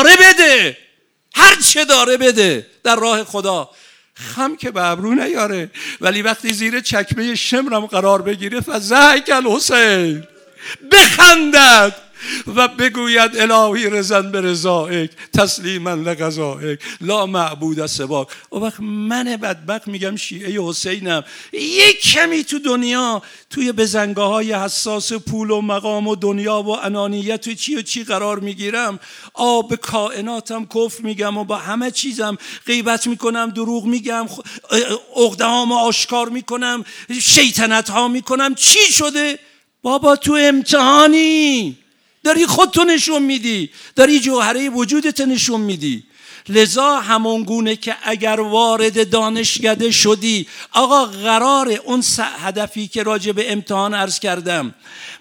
داره بده در راه خدا. خم که به ابرو نیاره، ولی وقتی زیر چکمه شمرم قرار بگیره فضحک الحسین، بخندد و بگوید الهی رضا به رضایک تسلیما لقضایک لا معبود سواک. و وقت من بدبخت میگم شیعه حسینم، یک کمی تو دنیا توی بزنگاه‌های حساس پول و مقام و دنیا و انانیت و چی قرار میگیرم، به کائناتم کفر میگم و با همه چیزم غیبت میکنم، دروغ میگم، عقده‌هامو آشکار میکنم، شیطنت ها میکنم. چی شده؟ بابا تو امتحانی، داری خودتو نشون میدی، داری جوهره وجودت نشون میدی. لذا همون گونه که اگر وارد دانشکده شدی، آقا قراره اون هدفی که راجع به امتحان عرض کردم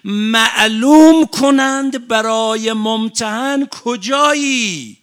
معلوم کنند برای ممتحن کجایی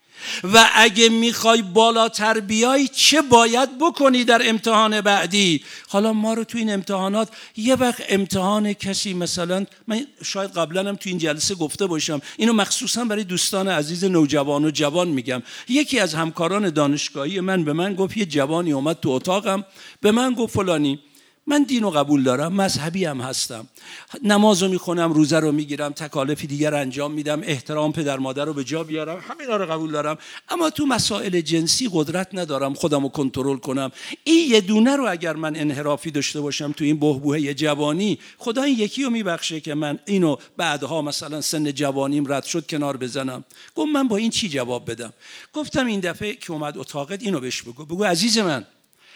و اگه میخوای بالاتر بیای چه باید بکنی در امتحان بعدی. حالا ما رو تو این امتحانات، یه وقت امتحان کسی، مثلا من شاید قبلا هم تو این جلسه گفته باشم، اینو مخصوصا برای دوستان عزیز نوجوان و جوان میگم، یکی از همکاران دانشگاهی من به من گفت، یه جوانی اومد تو اتاقم به من گفت فلانی من دین رو قبول دارم، مذهبی هم هستم، نماز رو میخونم، روزه رو میگیرم، تکالیف دیگر انجام میدم، احترام پدر مادر رو به جا بیارم، همینا رو قبول دارم، اما تو مسائل جنسی قدرت ندارم خودم رو کنترل کنم. این یه دونه رو اگر من انحرافی داشته باشم تو این بحبوحه جوانی، خدا این یکی رو میبخشه که من اینو بعدها مثلا سن جوانیم رد شد کنار بزنم. گفت من با این چی جواب بدم؟ گفتم این دفعه که اومد اتاقت اینو بهش بگو عزیز من،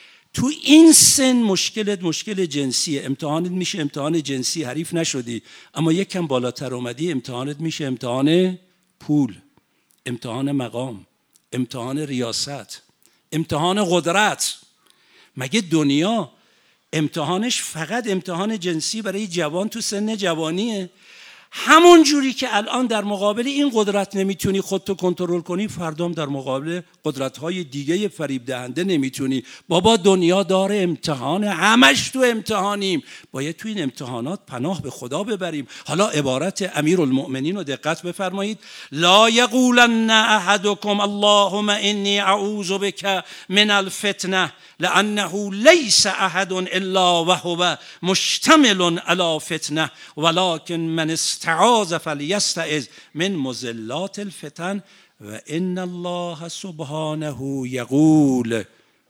تو این سن مشکلت مشکل جنسیه، امتحانت میشه امتحان جنسی، حریف نشدی، اما یک کم بالاتر اومدی امتحانت میشه امتحان پول، امتحان مقام، امتحان ریاست، امتحان قدرت. مگه دنیا امتحانش فقط امتحان جنسی برای جوان تو سن جوانیه؟ همون جوری که الان در مقابل این قدرت نمیتونی خودتو کنترل کنی، فردام در مقابل قدرت‌های دیگه فریب دهنده نمیتونی. بابا دنیا داره امتحان، همش تو امتحانیم، باید تو این امتحانات پناه به خدا ببریم. حالا عبارت امیرالمؤمنین رو دقت بفرمایید: لا یقولن احدکم اللهم انی اعوذ بک من الفتنه لانه لیس احد الا وهو مشتمل علی فتنه ولکن من استعاذ فلیستعذ من مضلات الفتن و ان الله سبحانه یقول.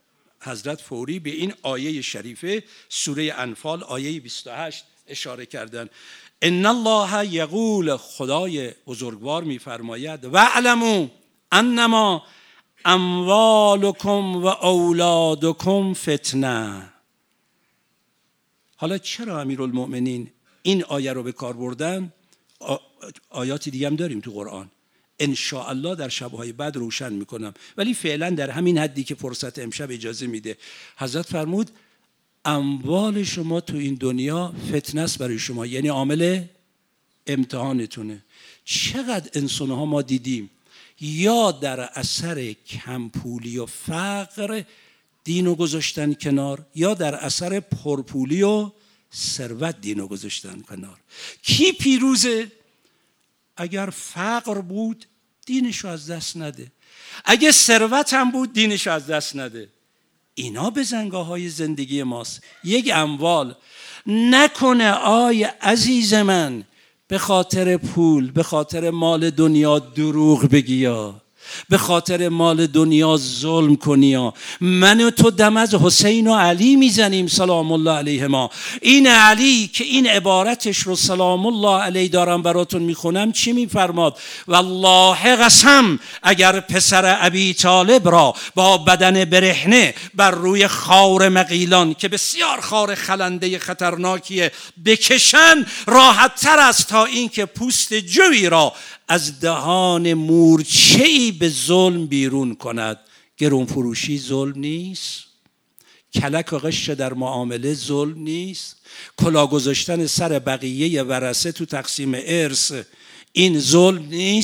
حضرت فوری به این آیه شریفه سوره انفال آیه 28 اشاره کردن. ان الله یقول، خدای بزرگوار میفرماید: واعلموا انما اموالکم و اولادکم فتنه. حالا چرا امیرالمؤمنین این آیه رو به کار بردن؟ آیات دیگه هم داریم تو قرآن، ان شاء الله در شب‌های بعد روشن میکنم، ولی فعلا در همین حدی که فرصت امشب اجازه میده. حضرت فرمود اموال شما تو این دنیا فتنه است برای شما، یعنی عامل امتحانتونه. چقدر انسان‌ها ما دیدیم یا در اثر کمپولی و فقر دینو گذاشتن کنار، یا در اثر پرپولی و ثروت دینو گذاشتن کنار. کی پیروزه؟ اگر فقر بود دینشو از دست نده، اگه ثروت هم بود دینشو از دست نده. اینا بزنگاه‌های زندگی ماست. یک اموال نکنه آی عزیز من به خاطر پول، به خاطر مال دنیا دروغ بگی یا به خاطر مال دنیا ظلم کنی یا. من و تو دم از حسین و علی میزنیم سلام الله علیهما. این علی که این عبارتش رو سلام الله علیه دارم براتون میخونم چی میفرماد؟ والله قسم اگر پسر ابی طالب را با بدن برهنه بر روی خار مغیلان که بسیار خار خلنده خطرناکیه بکشن، راحت تر است تا این که پوست جوی را از دهان مورچه‌ای به ظلم بیرون کند. گرون فروشی ظلم نیست، کلک و غش در معامله ظلم نیست، کلا گذاشتن سر بقیه ورثه تو تقسیم ارث این ظلم نیست.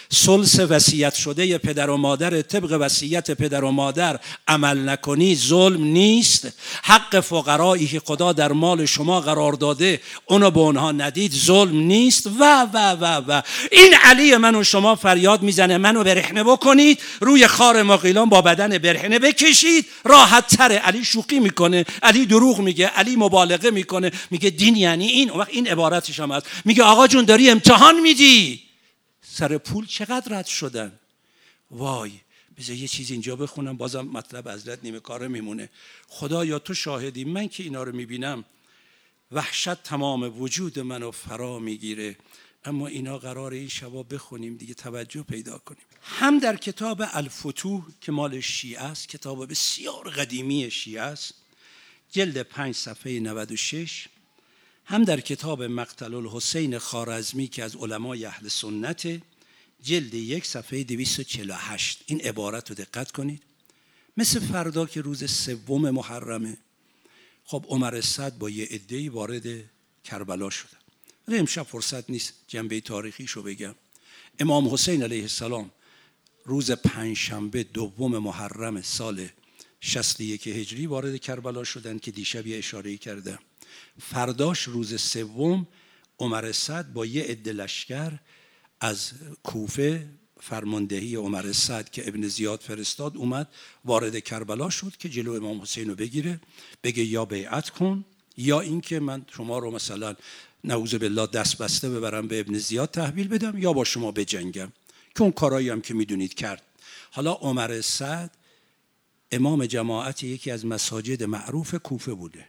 ثلث وصیت شده پدر و مادر طبق وصیت پدر و مادر عمل نکنی ظلم نیست؟ حق فقرایی که خدا در مال شما قرار داده اونو به اونها ندید ظلم نیست؟ و این علی من و شما فریاد میزنه منو برهنه بکنید، روی خار ماقیلان با بدن برهنه بکشید، راحت تره. علی شوخی میکنه، علی دروغ میگه، علی مبالغه میکنه، میگه دین یعنی این. وقت این عبارتش هم هست، میگه آقا جون داری امتحان میدی. سر پول چقدر رد شدن. وای بذار یه چیز اینجا بخونم، بازم مطلب حضرت نیمه کاره میمونه. خدایا تو شاهدی، من که اینا رو میبینم وحشت تمام وجود منو فرا میگیره. اما اینا قراره این شبا بخونیم دیگه، توجه پیدا کنیم. هم در کتاب الفتوح که مال شیعه است، کتاب بسیار قدیمی شیعه است، جلد 5 صفحه 96، هم در کتاب مقتل الحسین خوارزمی که از علمای اهل سنت، جلد 1 صفحه 248. این عبارت رو دقت کنید. مثل فردا که روز 3 محرمه، خب عمر صد با یه عده‌ای وارد کربلا شدن. ولی امشب فرصت نیست جنبه تاریخیشو بگم. امام حسین علیه السلام روز 5 شنبه 2 محرم سال 61 هجری وارد کربلا شدن که دیشب یه اشاره‌ای کردم. فرداش روز 3 عمر صد با یه عده لشکر از کوفه، فرماندهی عمر صد که ابن زیاد فرستاد، اومد وارد کربلا شد که جلو امام حسین رو بگیره، بگه یا بیعت کن یا اینکه من شما رو مثلا نعوذ بالله دست بسته ببرم به ابن زیاد تحویل بدم یا با شما بجنگم، که اون کارایی هم که میدونید کرد. حالا عمر صد امام جماعت یکی از مساجد معروف کوفه بوده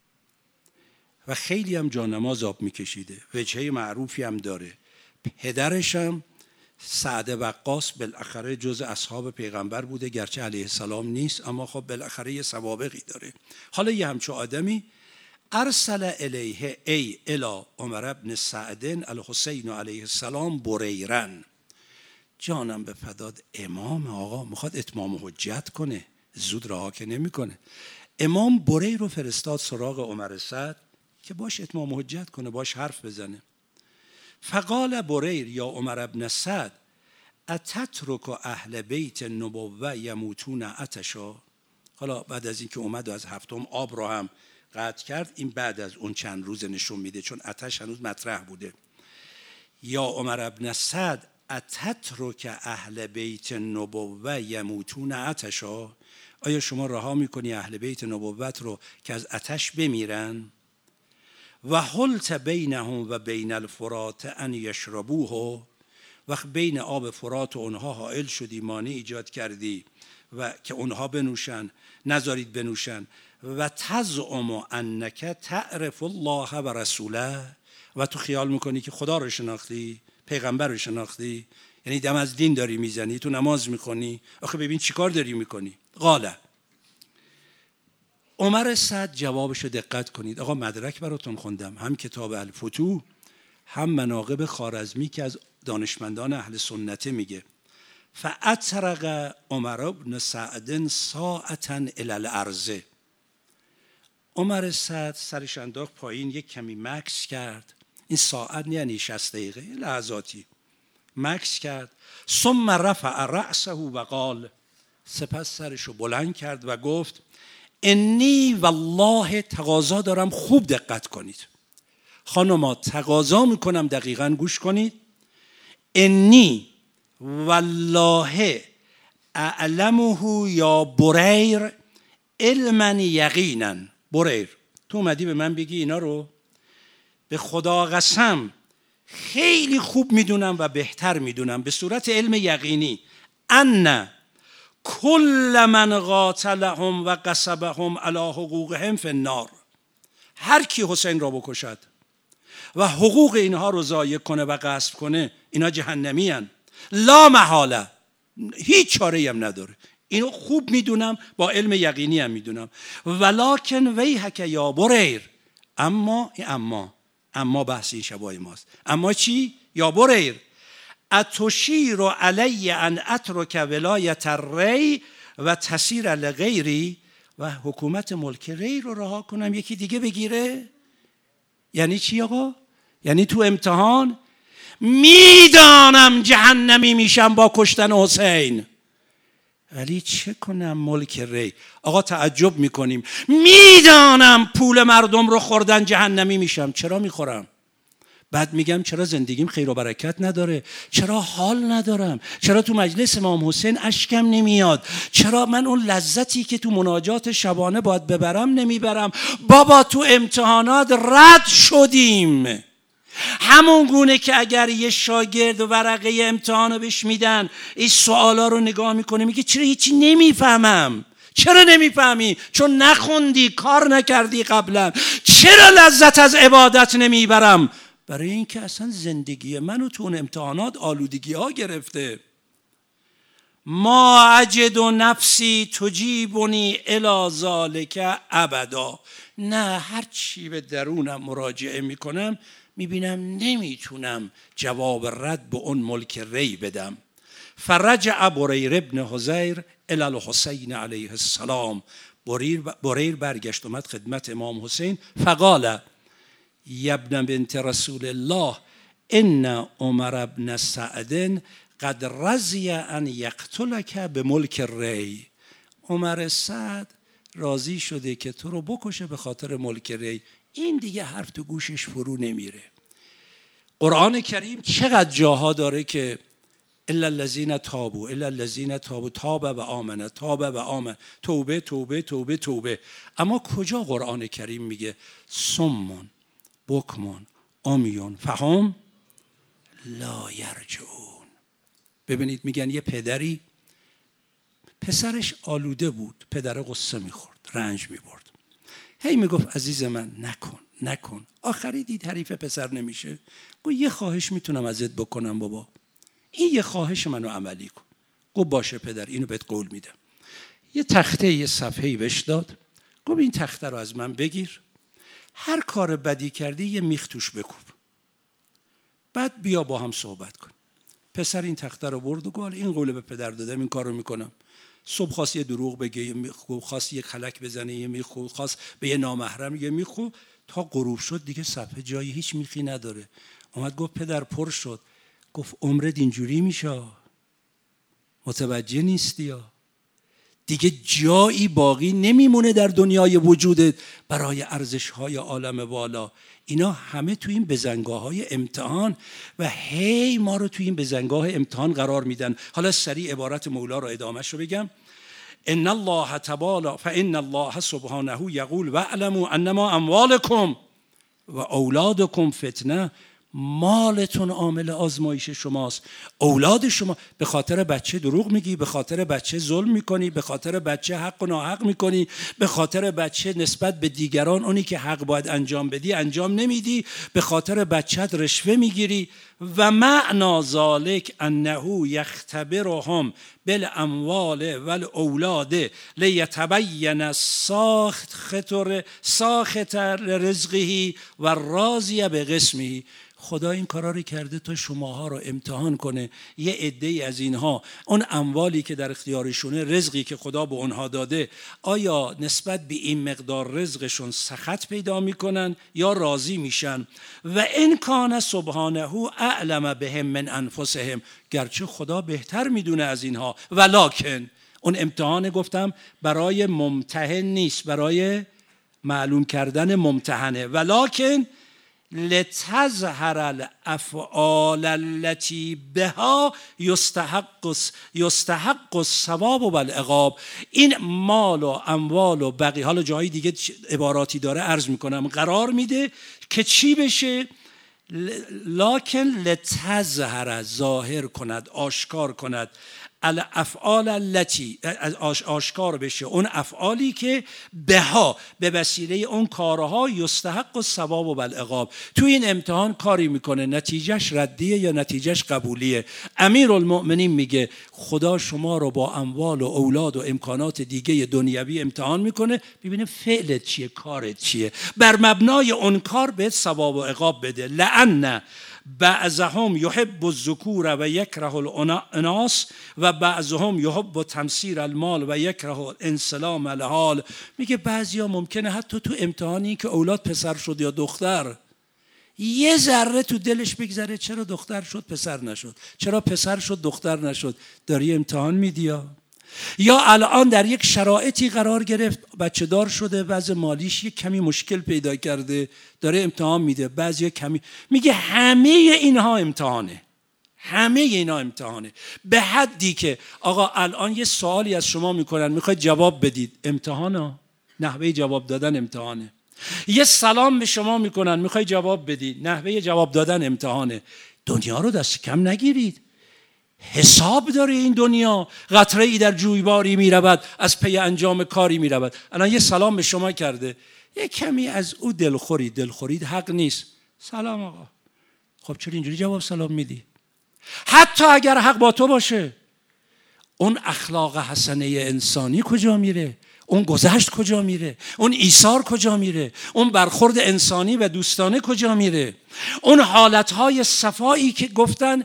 و خیلی هم جانماز آب میکشیده، وجهه معروفی هم داره. پدرش هم سعد وقاص بالاخره جز اصحاب پیغمبر بوده، گرچه علیه السلام نیست، اما خب بالاخره یه سوابقی داره. حالا یه همچو آدمی ارسل الیه ای الی عمر بن سعد الحسین علیه السلام بریرن. جانم به فداد امام، آقا میخواد اتمام حجت کنه، زود رها که نمیکنه. امام بریر رو فرستاد سراغ عمر سعد که باش اتمام حجت کنه، باش حرف بزنه. فقال بریر یا عمر بن سعد اتترک اهل بیت النبوه یموتون عطشا. حالا بعد از اینکه اومد و از 7 آب رو هم قطع کرد، این بعد از اون چند روز نشون میده چون عطش هنوز مطرح بوده. یا عمر بن سعد اتترک اهل بیت النبوه یموتون عطشا. آیا شما رها میکنی اهل بیت نبوت رو که از عطش بمیرن؟ و حلت بینهم و بین الفرات ان یشربوه. وقت بین آب فرات و اونها حائل شدی، مانع ایجاد کردی و که اونها بنوشن، نذارید بنوشن. و تزعم انک تعرف الله و رسوله. و تو خیال میکنی که خدا رو شناختی، پیغمبر رو شناختی، یعنی دم از دین داری میزنی، تو نماز میکنی. آخه ببین چی کار داری میکنی. قاله عمر سعد جوابشو دقت کنید. آقا مدرک براتون خوندم، هم کتاب الفتوح هم مناقب خوارزمی که از دانشمندان اهل سنته میگه. فاطرق عمر بن سعد ساعتا الی الارض. عمر سعد سرش انداخت پایین، یک کمی مکث کرد. این ساعت یعنی 60 دقیقه، لحظاتی مکث کرد. ثم رفع رأسه و قال، سپس سرشو بلند کرد و گفت انی والله، تقاضا دارم خوب دقت کنید خانما، تقاضا میکنم دقیقاً گوش کنید. انی والله اعلمه یا بریر علما یقینا. بریر تو اومدی به من بگی اینا رو؟ به خدا قسم خیلی خوب میدونم و بهتر میدونم به صورت علم یقینی ان کل من قاتلهم و قصبهم علی حقوقهم فی النار. هر کی حسین را بکشد و حقوق اینها رو ضایع کنه و غصب کنه، اینا جهنمی هن. لا محاله، هیچ چاره هم نداره. اینو خوب میدونم، با علم یقینی هم میدونم. ولکن ویحک یا بریر. اما بحث این شبای ماست. اما چی؟ یا بریر اتشیر علی ان اترک ولایت الری و تسیر لغیری. و حکومت ملک ری رو رها کنم یکی دیگه بگیره؟ یعنی چی آقا؟ یعنی تو امتحان میدانم جهنمی میشم با کشتن حسین، ولی چه کنم ملک ری. آقا تعجب میکنیم، میدانم پول مردم رو خوردن جهنمی میشم، چرا میخورم؟ بعد میگم چرا زندگیم خیر و برکت نداره؟ چرا حال ندارم؟ چرا تو مجلس امام حسین اشکم نمیاد؟ چرا من اون لذتی که تو مناجات شبانه باید ببرم نمیبرم؟ بابا تو امتحانات رد شدیم. همون گونه که اگر یه شاگرد ورقه امتحانو بهش میدن، این سوالا رو نگاه میکنه میگه چرا هیچی نمیفهمم؟ چرا نمیفهمی؟ چون نخوندی، کار نکردی قبلا. چرا لذت از عبادت نمیبرم؟ برای اینکه اصلا زندگی منو تو اون امتحانات آلودگی ها گرفته. ما اجد و نفسی تجیبنی الی ذالک ابدا. نه، هر چی به درونم مراجعه میکنم میبینم نمیتونم جواب رد به اون ملک ری بدم. فرجع بریر ابن حزیر الی الحسین علیه السلام. بریر برگشت اومد خدمت امام حسین. فقال یا ابن بنت رسول الله ان عمر ابن سعد قد رضی ان یقتلک به ملک ری. عمر سعد راضی شده که تو رو بکشه به خاطر ملک ری. این دیگه حرف تو گوشش فرو نمیره. قرآن کریم چقدر جاها داره که الا الذین تابوا الا الذین تابوا تاب و آمن تاب و آمن، توبه توبه توبه توبه. اما کجا قرآن کریم میگه صمون بکمون عمیون فهم لا یرجعون؟ ببینید میگن یه پدری پسرش آلوده بود، پدر قصه میخورد، رنج میبرد، هی میگفت عزیز من نکن نکن. آخری دید حریف پسر نمیشه، گفت یه خواهش میتونم ازت بکنم بابا، این یه خواهش منو عملی کن. گفت باشه پدر، اینو بهت قول میدم. یه تخته یه صفحه‌ای بهش داد، گفت این تخته رو از من بگیر، هر کار بدی کردی یه میخ توش بکوب، بعد بیا با هم صحبت کن. پسر این تخته رو برد و گفت این قول به پدر دادم، این کارو میکنم. صبح خواست یه دروغ بگه یه میخ، خواست یه خلک بزنه یه میخ، خواست به یه نامحرم یه میخ، تا غروب شد دیگه صفحه جایی هیچ میخی نداره. اومد گفت پدر پر شد. گفت عمرت اینجوری میشه، متوجه نیستی یا دیگه جایی باقی نمیمونه در دنیای وجودت برای ارزش‌های عالم بالا. اینا همه تو این بزنگاه‌های امتحان و هی ما رو تو این بزنگاه امتحان قرار میدن. حالا سریع عبارت مولا رو ادامهش رو بگم. ان الله تعالی فان الله سبحانه یقول واعلموا انما اموالکم و اولادکم فتنه. مالتون عامل آزمایش شماست، اولاد شما. به خاطر بچه دروغ میگی، به خاطر بچه ظلم میکنی، به خاطر بچه حق و ناحق میکنی، به خاطر بچه نسبت به دیگران اونی که حق باید انجام بدی انجام نمیدی، به خاطر بچت رشوه میگیری. و معنی ذالک انه یختبرهم بالاموال والاولاد لیتبین ساخط رزقه و راضی بقسمه. خدا این کارا رو کرده تا شماها رو امتحان کنه. یه عده‌ای از اینها اون اموالی که در اختیارشونه، رزقی که خدا به اونها داده، آیا نسبت به این مقدار رزقشون سخط پیدا میکنن یا راضی میشن؟ و ان کان سبحانه اعلم بهم من انفسهم. گرچه خدا بهتر میدونه از اینها، ولکن اون امتحان گفتم برای ممتحن نیست، برای معلوم کردن ممتحنه. ولکن لتظهر الافعال التي بها یستحق الثواب و العقاب. این مال و اموال و بقیه، حالا جایی دیگه عباراتی داره عرض میکنم، قرار میده که چی بشه؟ لکن لتظهر، ظاهر کند، آشکار کند، الافعال التي، آشکار بشه اون افعالی که بها، به وسیله اون کارها، یستحق الثواب و العقاب. تو این امتحان کاری میکنه نتیجهش ردیه یا نتیجهش قبولیه. امیرالمؤمنین میگه خدا شما رو با اموال و اولاد و امکانات دیگه دنیوی امتحان میکنه، ببینه فعلت چیه، کارت چیه، بر مبنای اون کار بهت ثواب و عقاب بده. لأن بعضهم یحب الذکور و یکره الاناث و بعضهم یحب تمثیل المال و یکره انسلام الحال. میگه بعضیا ممکنه حتی تو امتحانی که اولاد پسر شد یا دختر، یه ذره تو دلش بگذره چرا دختر شد پسر نشد، چرا پسر شد دختر نشد. داری امتحان میدی یا الان در یک شرایطی قرار گرفت، بچه دار شده، وضع مالیش یک کمی مشکل پیدا کرده، داره امتحان میده، بعضی کمی میگه همه اینها امتحانه، همه اینا امتحانه. به حدی که آقا الان یه سوالی از شما میکنن میخواید جواب بدید، امتحانه، نحوه جواب دادن امتحانه. یه سلام به شما میکنن میخواید جواب بدید، نحوه جواب دادن امتحانه. دنیا رو دست کم نگیرید، حساب داره این دنیا. قطره ای در جویباری میرود، از پی انجام کاری میرود. الان یه سلام به شما کرده، یه کمی از او دلخورید حق نیست. سلام آقا. خب چرا اینجوری جواب سلام میدی؟ حتی اگر حق با تو باشه، اون اخلاق حسنه انسانی کجا میره؟ اون گذشت کجا میره؟ اون ایثار کجا میره؟ اون برخورد انسانی و دوستانه کجا میره؟ اون حالتهای صفایی که گفتن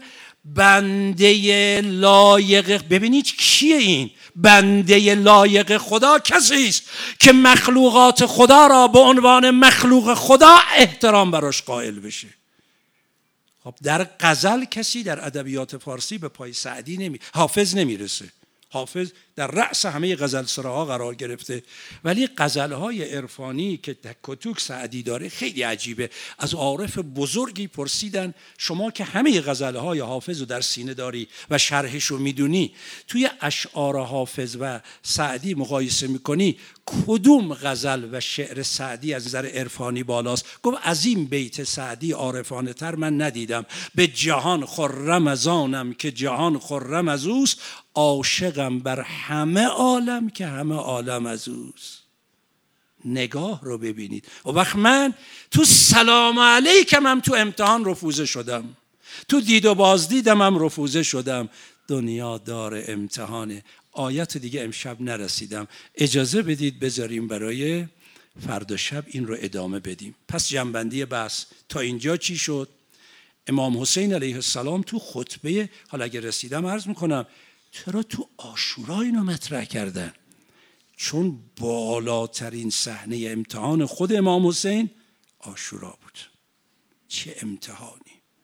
بنده لایق، ببینید کیه این؟ بنده لایق خدا کسی است که مخلوقات خدا را به عنوان مخلوق خدا احترام براش قائل بشه. خب در غزل کسی در ادبیات فارسی به پای سعدی حافظ نمیرسه. حافظ در رأس همه غزل سراها قرار گرفته، ولی غزل‌های عرفانی که تک و توک سعدی داره خیلی عجیبه. از عارف بزرگی پرسیدن شما که همه غزل‌های حافظ رو در سینه داری و شرحش رو میدونی، توی اشعار حافظ و سعدی مقایسه میکنی، کدوم غزل و شعر سعدی از نظر عرفانی بالاست؟ گفت از این بیت سعدی عارفانه تر من ندیدم. به جهان خرم از آنم که جهان خرم از اوست، عاشقم بر همه عالم که همه عالم از اوست. نگاه رو ببینید. و وقت من تو سلام علیکم هم تو امتحان رفوزه شدم، تو دید و بازدیدم هم رفوزه شدم. دنیا دار امتحانه. آیت دیگه امشب نرسیدم، اجازه بدید بذاریم برای فردا شب این رو ادامه بدیم. پس جنبندی بحث تا اینجا چی شد؟ امام حسین علیه السلام تو خطبه، حالا اگه رسیدم عرض میکنم، چرا تو عاشورا اینو مطرح کردن؟ چون بالاترین صحنه امتحان خود امام حسین عاشورا بود. چه امتحانی!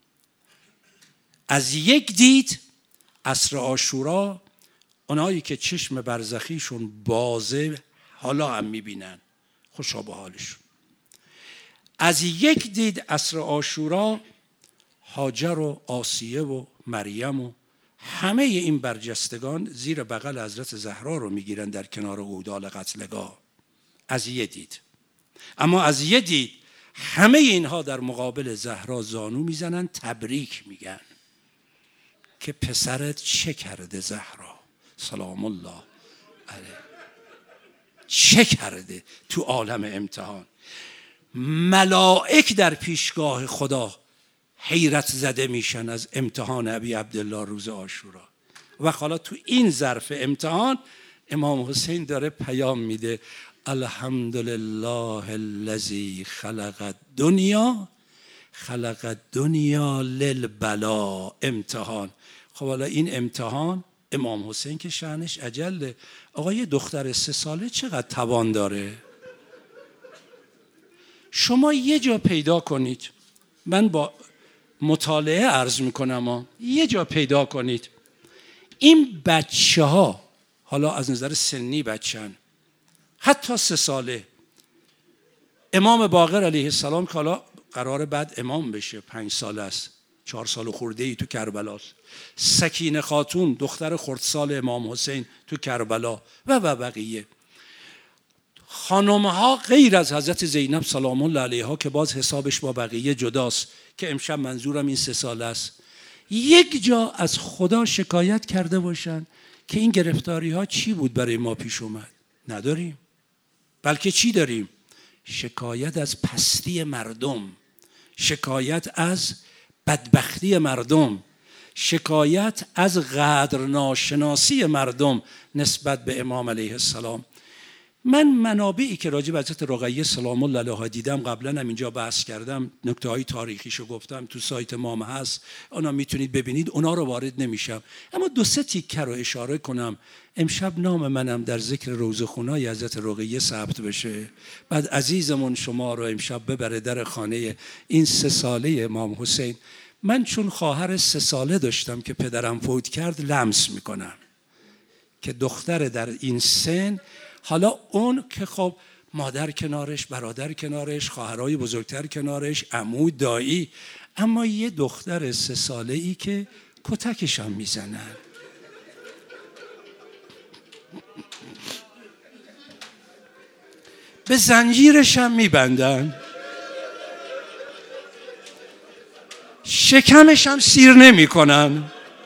از یک دید عصر عاشورا، اونایی که چشم برزخیشون بازه حالا هم میبینن، خوشا به حالشون. از یک دید عصر عاشورا هاجر و آسیه و مریم و همه این برجستگان زیر بغل حضرت زهرا رو میگیرن در کنار گودال قتلگاه. از یه دید. اما از یه دید همه اینها در مقابل زهرا زانو میزنن، تبریک میگن که پسرت چه کرده زهرا سلام الله علیه، چه کرده تو عالم امتحان. ملائک در پیشگاه خدا حیرت زده میشن از امتحان ابی عبدالله روز عاشورا. و حالا تو این ظرف امتحان امام حسین داره پیام میده، الحمدلله الذی خلق الدنیا للبلا. امتحان. خب حالا این امتحان امام حسین که شأنش اجله. آقا یه دختر 3 ساله چقدر توان داره؟ شما یه جا پیدا کنید، من با مطالعه عرض میکنم، یه جا پیدا کنید این بچه ها، حالا از نظر سنی بچه‌ن، حتی 3 ساله، امام باقر علیه السلام که حالا قرار بعد امام بشه، 5 ساله است، 4 سال خورده ای تو کربلاست، سکینه خاتون دختر خردسال امام حسین تو کربلا و بقیه خانمها غیر از حضرت زینب سلام الله علیها که باز حسابش با بقیه جداست، که امشب منظورم این 3 ساله است، یک جا از خدا شکایت کرده باشن که این گرفتاری ها چی بود برای ما پیش اومد؟ نداریم. بلکه چی داریم؟ شکایت از پستی مردم، شکایت از بدبختی مردم، شکایت از قدر ناشناسی مردم نسبت به امام علیه السلام. من منابعی که راجع به حضرت رقیه سلام الله علیها دیدم، قبلا هم اینجا بحث کردم، نکته های تاریخیشو گفتم، تو سایت مام هست، اونا میتونید ببینید، اونا رو وارد نمیشم. اما دو سه تیکه رو اشاره کنم. امشب نام منم در ذکر روضه‌خونای حضرت رقیه ثبت بشه، بعد عزیزمون شما رو امشب ببره در خانه این 3 ساله امام حسین. من چون خواهر 3 ساله داشتم که پدرم فوت کرد، لمس میکنم که دختر در این سن، حالا اون که خب مادر کنارش، برادر کنارش، خواهرای بزرگتر کنارش، عمو، دایی، اما یه دختر 3 ساله ای که کتکش هم میزنن، به زنجیرش هم میبندن، شکمش هم سیر نمی کنن،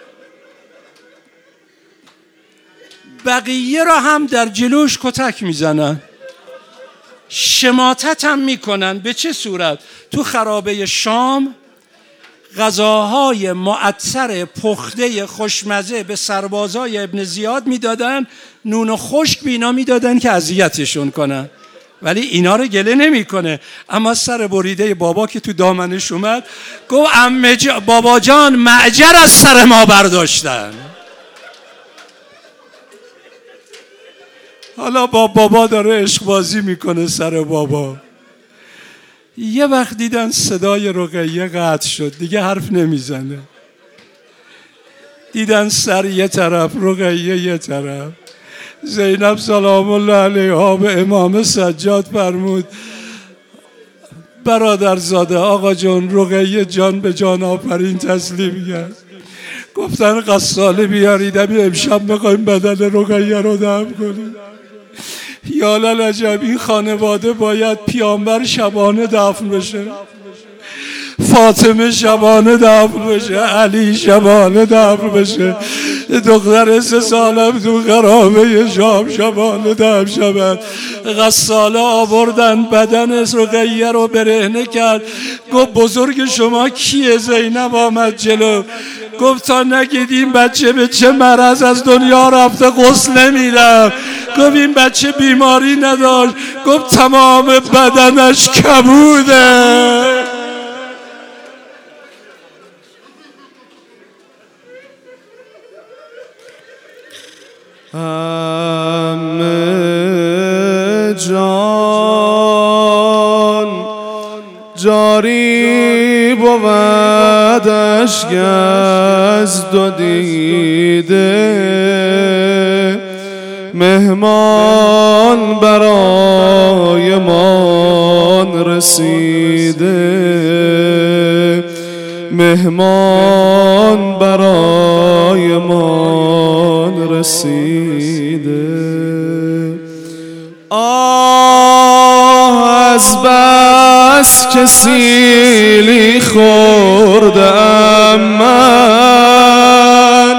بقیه را هم در جلوش کتک میزنن، شماتت هم میکنن. به چه صورت؟ تو خرابه شام غذاهای معطر پخته خوشمزه به سربازای ابن زیاد میدادن، نون و خشک به اینا میدادن که اذیتشون کنن، ولی اینا رو گله نمیکنه. اما سر بریده بابا که تو دامنش اومد، گفت بابا جان معجر از سر ما برداشتن. حالا با بابا داره عشق بازی میکنه سر بابا. یه وقت دیدن صدای رقیه قطع شد، دیگه حرف نمیزنه، دیدن سر یه طرف، رقیه یه طرف. زینب سلام الله علیها به امام سجاد فرمود برادرزاده آقا جان، رقیه جان به جان آفرین تسلیم کرد. گفتن غساله بیارید، امشب میخوایم بدن رقیه رو دفن کنیم. یا للعجب، این خانواده باید پیامبر شبانه دفن بشه، فاطمه شبانه دفن بشه، علی شبانه دفن بشه، دختر 3 سالم تو خرابه شام شبانه دفن شود. غساله آوردن بدن رقیه رو برهنه کرد. گفت بزرگ شما کیه؟ زینب آمد جلو، گفت تا نگید این بچه به چه مرض از دنیا رفته، غسل نمیرم. گفت این بچه بیماری نداشت، گفت تمام بدنش کبوده. همه جان جاری بود اشک از 2 دیده، مهمان برای من رسیده، مهمان برای من رسیده. آه از بس که سیلی خوردم من،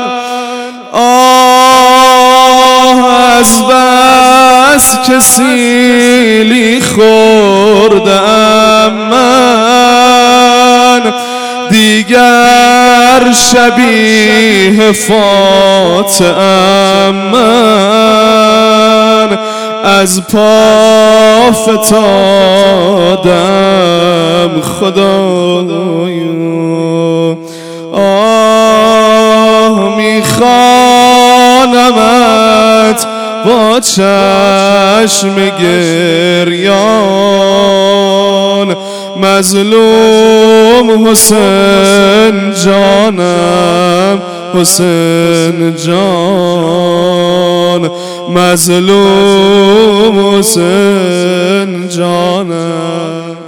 آه از بس که سیلی خوردم من، دیگر شبیه فاطمه من، از پا فتادم خدایا. آه میخوانمت با چشم گریان، مظلوم حسین جانم، حسین جان، مظلوم حسین جانم،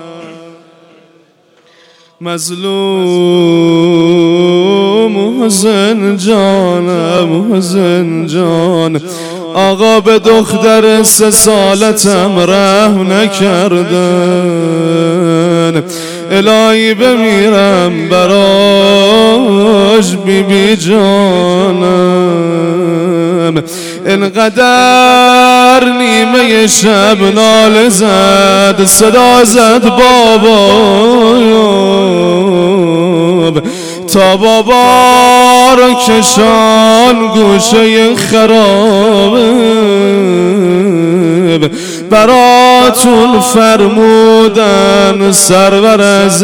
مظلوم حسین جانم، حسین جان. آقا به دختر 3 سالتم رحم نکردن، الهی بمیرم براش بی جانم. اینقدر نیمه شب ناله زد، صدا زد بابا تا بابا رو کشان گوشه خرابه. براتون فرمودن سرور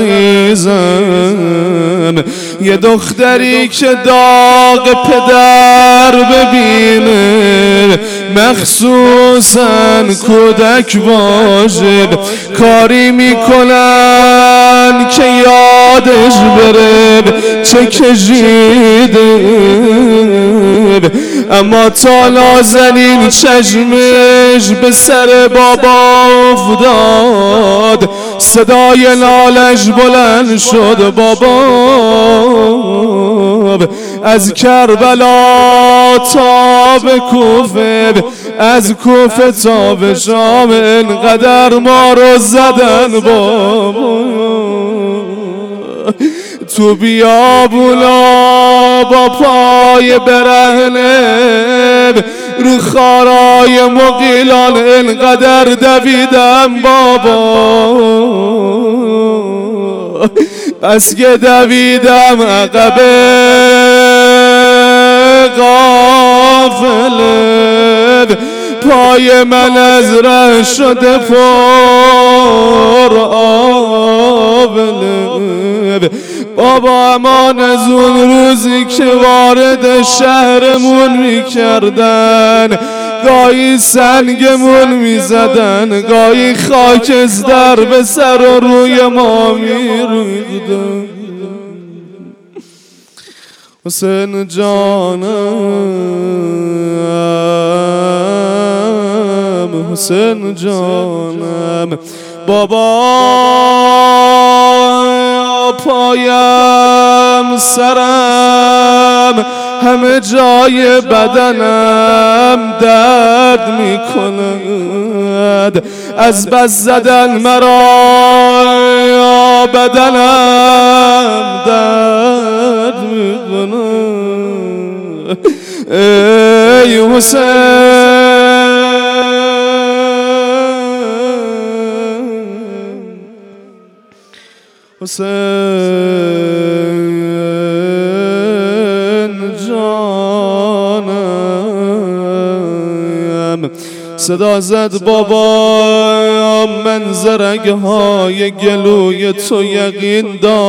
عزیزن، یه دختری که داغ پدر ببینه مخصوصاً کودک واجب کاری میکنن که یادش بره چه کشیده، اما تا نازنین چشمش به سر بابا افتاد، صدای نالش بلند شد بابا از کربلا تا به کوفه، از کوفه تا به شام، اینقدر ما رو زدن بابا تو بیابونا با پای برهنه رو خارای مغیلان، اینقدر دویدم بابا بس که دویدم عقبه غافله، پای من از ره شده پر آبله بابا، امان از اون روزی که وارد شهرمون میکردن، گاهی سنگمون میزدن، گاهی خاکستر به سر و روی ما میریختن. حسین جانم، حسین جانم، بابا پایم سرم همه جای بدنم درد میکند، از بس زدن مرا بدنم درد میکند. ای حسین حسین جانم، صدا زد بابا من زرگهای گلوی تو یقین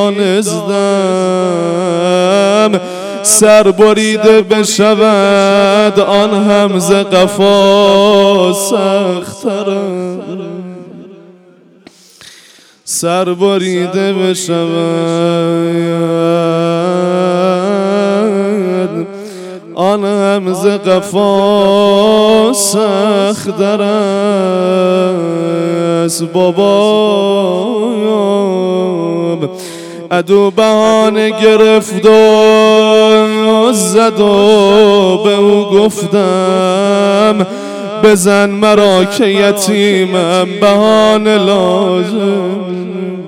دانستم، سر بریده بشود آن هم ز قفا سخت‌ترم، سر بریده بشود آن هم ز قفا سخت‌تر است بابا، عدو بهانه گرفت و زد و به او گفتم بزن مرا که یتیمم، بهانه لازم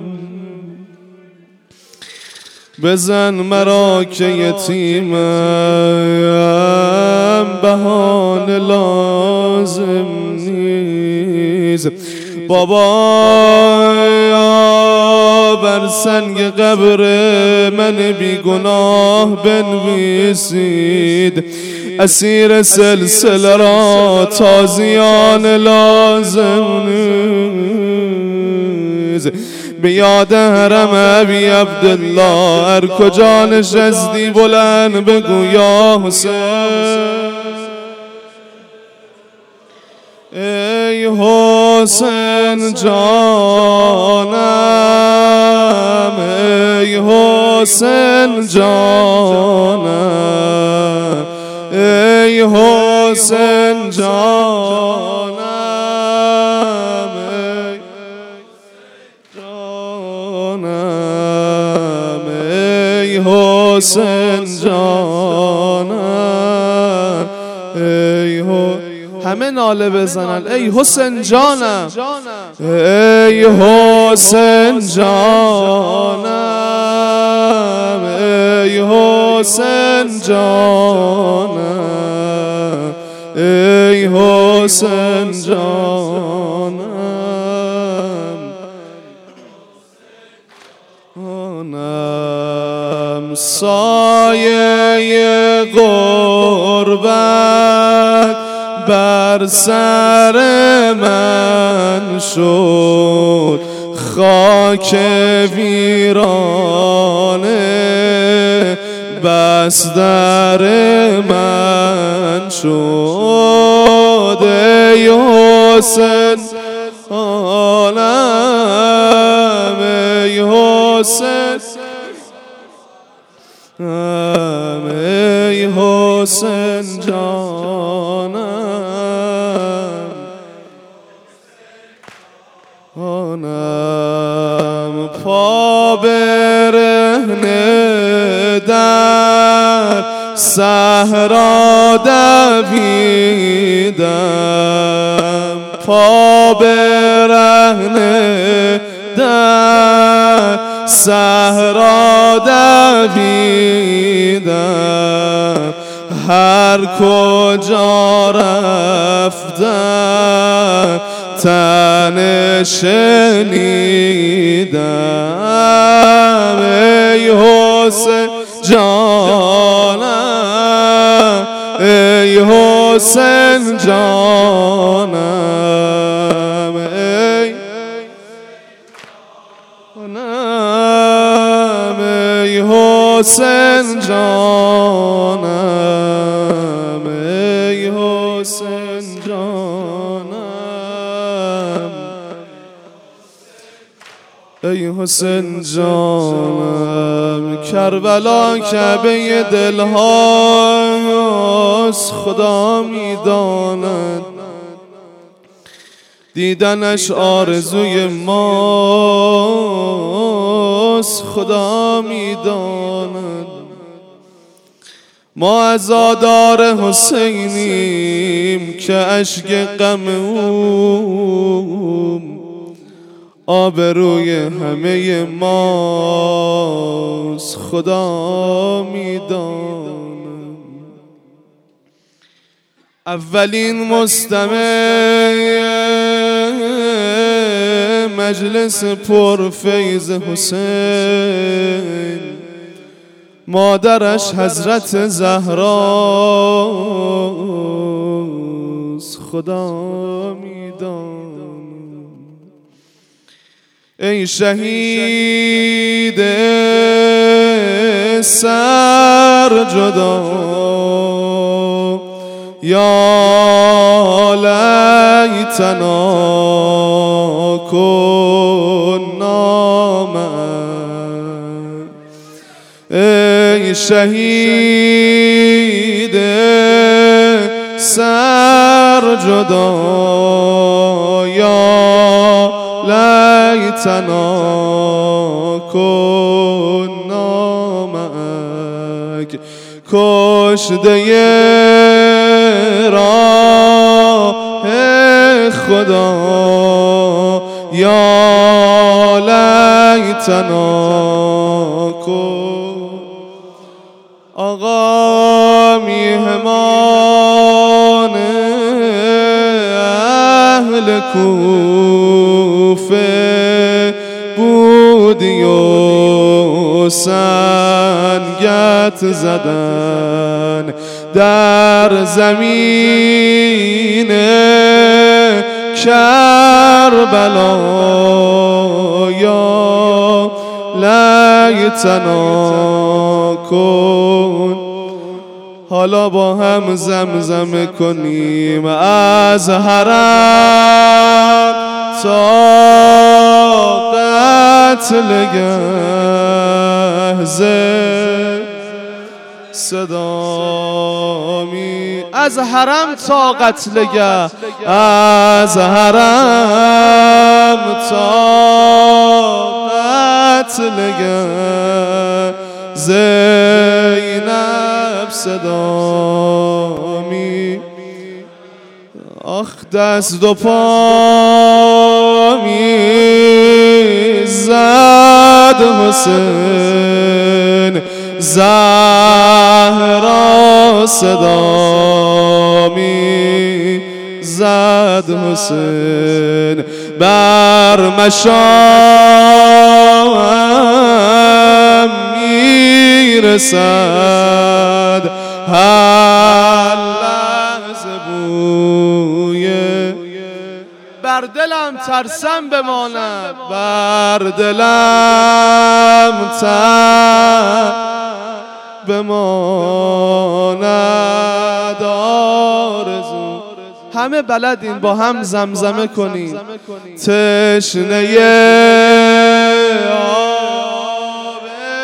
بزن مرا که یتیمم، بهانه لازم نیست بابا. بر سنگ قبر من بیگناه بنویسید، اسیر سلسله را تازیان لازم نیست، به یاد حرم ابی عبدالله هر کجا نشستی بلند بگو یا حسین. ای حسین جانم، ای حسین جانم، ای حسین جانم، ای حسین جانم، ای همه ناله بزنن ای حسین جانم، ای حسین جانم، ای حسین جانم، ای حسین جانم. سایه غربت بر بر سر من شد خاک ویرانه، بس در من شد ای حسین عالم، ای حسین ای حسین جانم، پا برهنه در صحرا دویدم، پا برهنه در صحرا دویدم، هر کجا رفتم تن شنیدم، ای حسین جانم، ای حسین جانم، ای حسین جانم، ای حسین جانم، ای حسین جانم. کربلا کعبه دلهاست خدا میداند، دیدنش آرزوی ماست خدا میداند. ما عزادار حسینیم که اشک غم او آبروی همه ماست خدا میداند. اولین مستمع مجلس پرفیض حسین، مادرش حضرت زهراست خدا میداند. ای شهید سر جدا یا لیتنا کنا معا، ای شهید سر جدا یا لیتنا کنا معک، کشته راه خدا یا لیتنا کن. آقا میهمان اهل کوفه بودی و سنگت زدن در زمین کربلا یا لیتنا کن. حالا با هم زمزمه کنیم از حرم تا قتلگه صدا می از حرم تا قتلگه، از حرم تا قتلگه زینب صدا می. آخ دست و پا می زد حسین، زهرا صدا می زد حسین، بر مشام می رسد هر لحظه بوی بر دلم ترسم بماند، بر دلم بماند آرزو. همه بلدین با هم زمزمه کنین. تشنه آب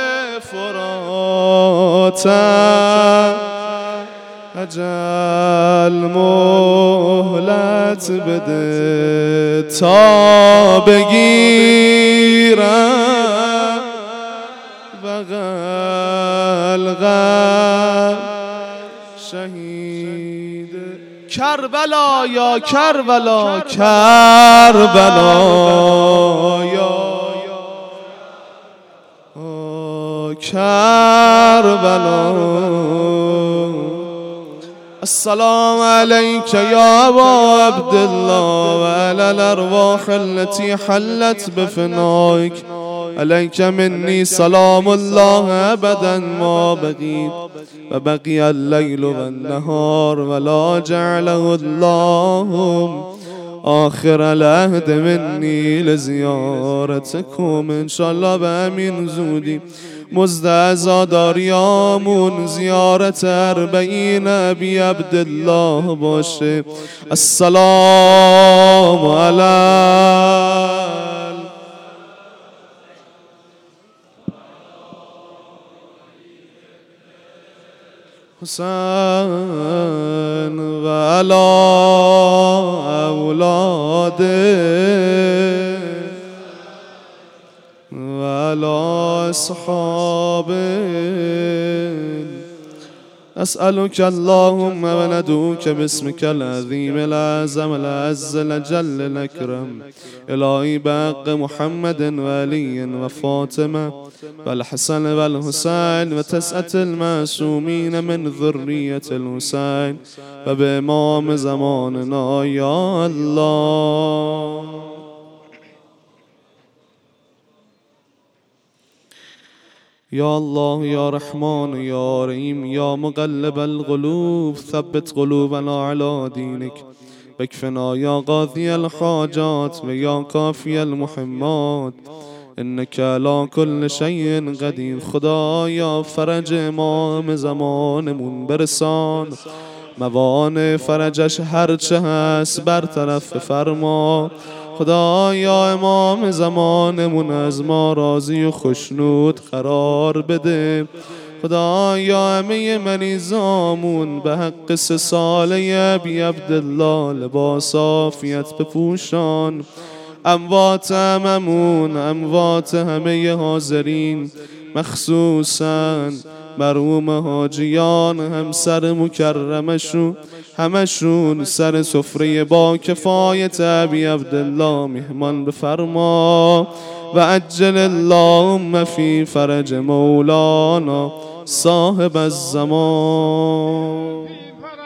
فراتم، اجل مهلت بده تا بگیرم بغل شهید کربلا یا کربلا، کربلا یا کربلا. السلام عليك يا أبا عبد الله وعلى الأرواح التي حلت بفنائك، عليك مني سلام الله أبدا ما بقيت وبقي الليل والنهار ولا جعله الله آخر العهد مني لزيارتكم. إن شاء الله به همین زودی مزد عزاداریامون زیارت 40 ابی عبدالله باشه. السلام علی حسین و علی اولاده و علی اصحابه. أسألك اللهم وندعوك باسمك العظيم الأعظم الأعز الأجل الأكرم، إلهي بحق محمد وعلي وفاطمة والحسن والحسين وتسعة المعصومين من ذرية الحسين وبإمام زماننا يا الله. يا الله يا رحمن يا رحيم يا مقلب القلوب ثبت قلوبنا على دينك، واكفنا يا قاضي الحاجات ويا كافي المحمات، إنك على كل شيء قدير. خدایا فرج امام زمانمون برسان، موانع فرجش هرچه هست برطرف فرما. خدایا امام زمانمون از ما راضی و خوشنود قرار بده. خدایا همه مریضامون به حق 3 ساله ابی عبدالله لباس عافیت بپوشان. اموات هممون، اموات همه حاضرین، مخصوصاً مرحوم حاجیان همسر مکرمشون، همشون سر سفره با کفایت ابی عبدالله میهمان بفرما. و عجل اللهم فی فرج مولانا صاحب الزمان.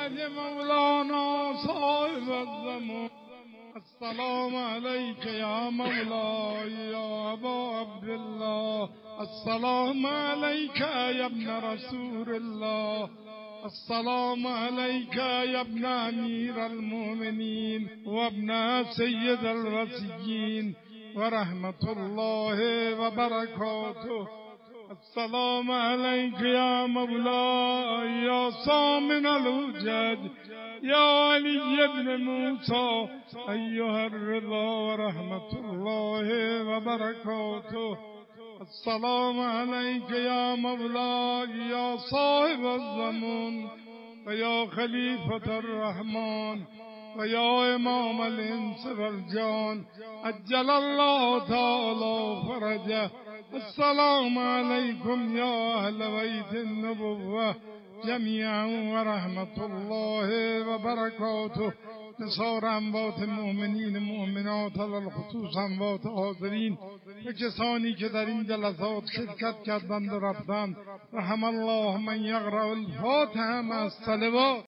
السلام عليك يا مولاي يا أبا عبد الله، السلام عليك يا ابن رسول الله، السلام عليك يا ابن أمير المؤمنين وابن سيد الوصيين ورحمة الله وبركاته. السلام عليك يا مولاي يا صامن الوجد يا علي بن موسى أيها الرضا ورحمة الله وبركاته. السلام عليك يا مولاي يا صاحب الزمان ويا خليفة الرحمن ويا إمام الإنس والجان أجل الله تعالى فرجه. السلام عليكم يا أهل بيت النبوة جميعا ورحمة الله وبركاته. نثار اموات مؤمنین مؤمنات على خصوص اموات حاضرین و کسانی که در این جلسات شرکت کردند و رفتند. رحم الله من یقرأ الفاتحه مع الصلوات.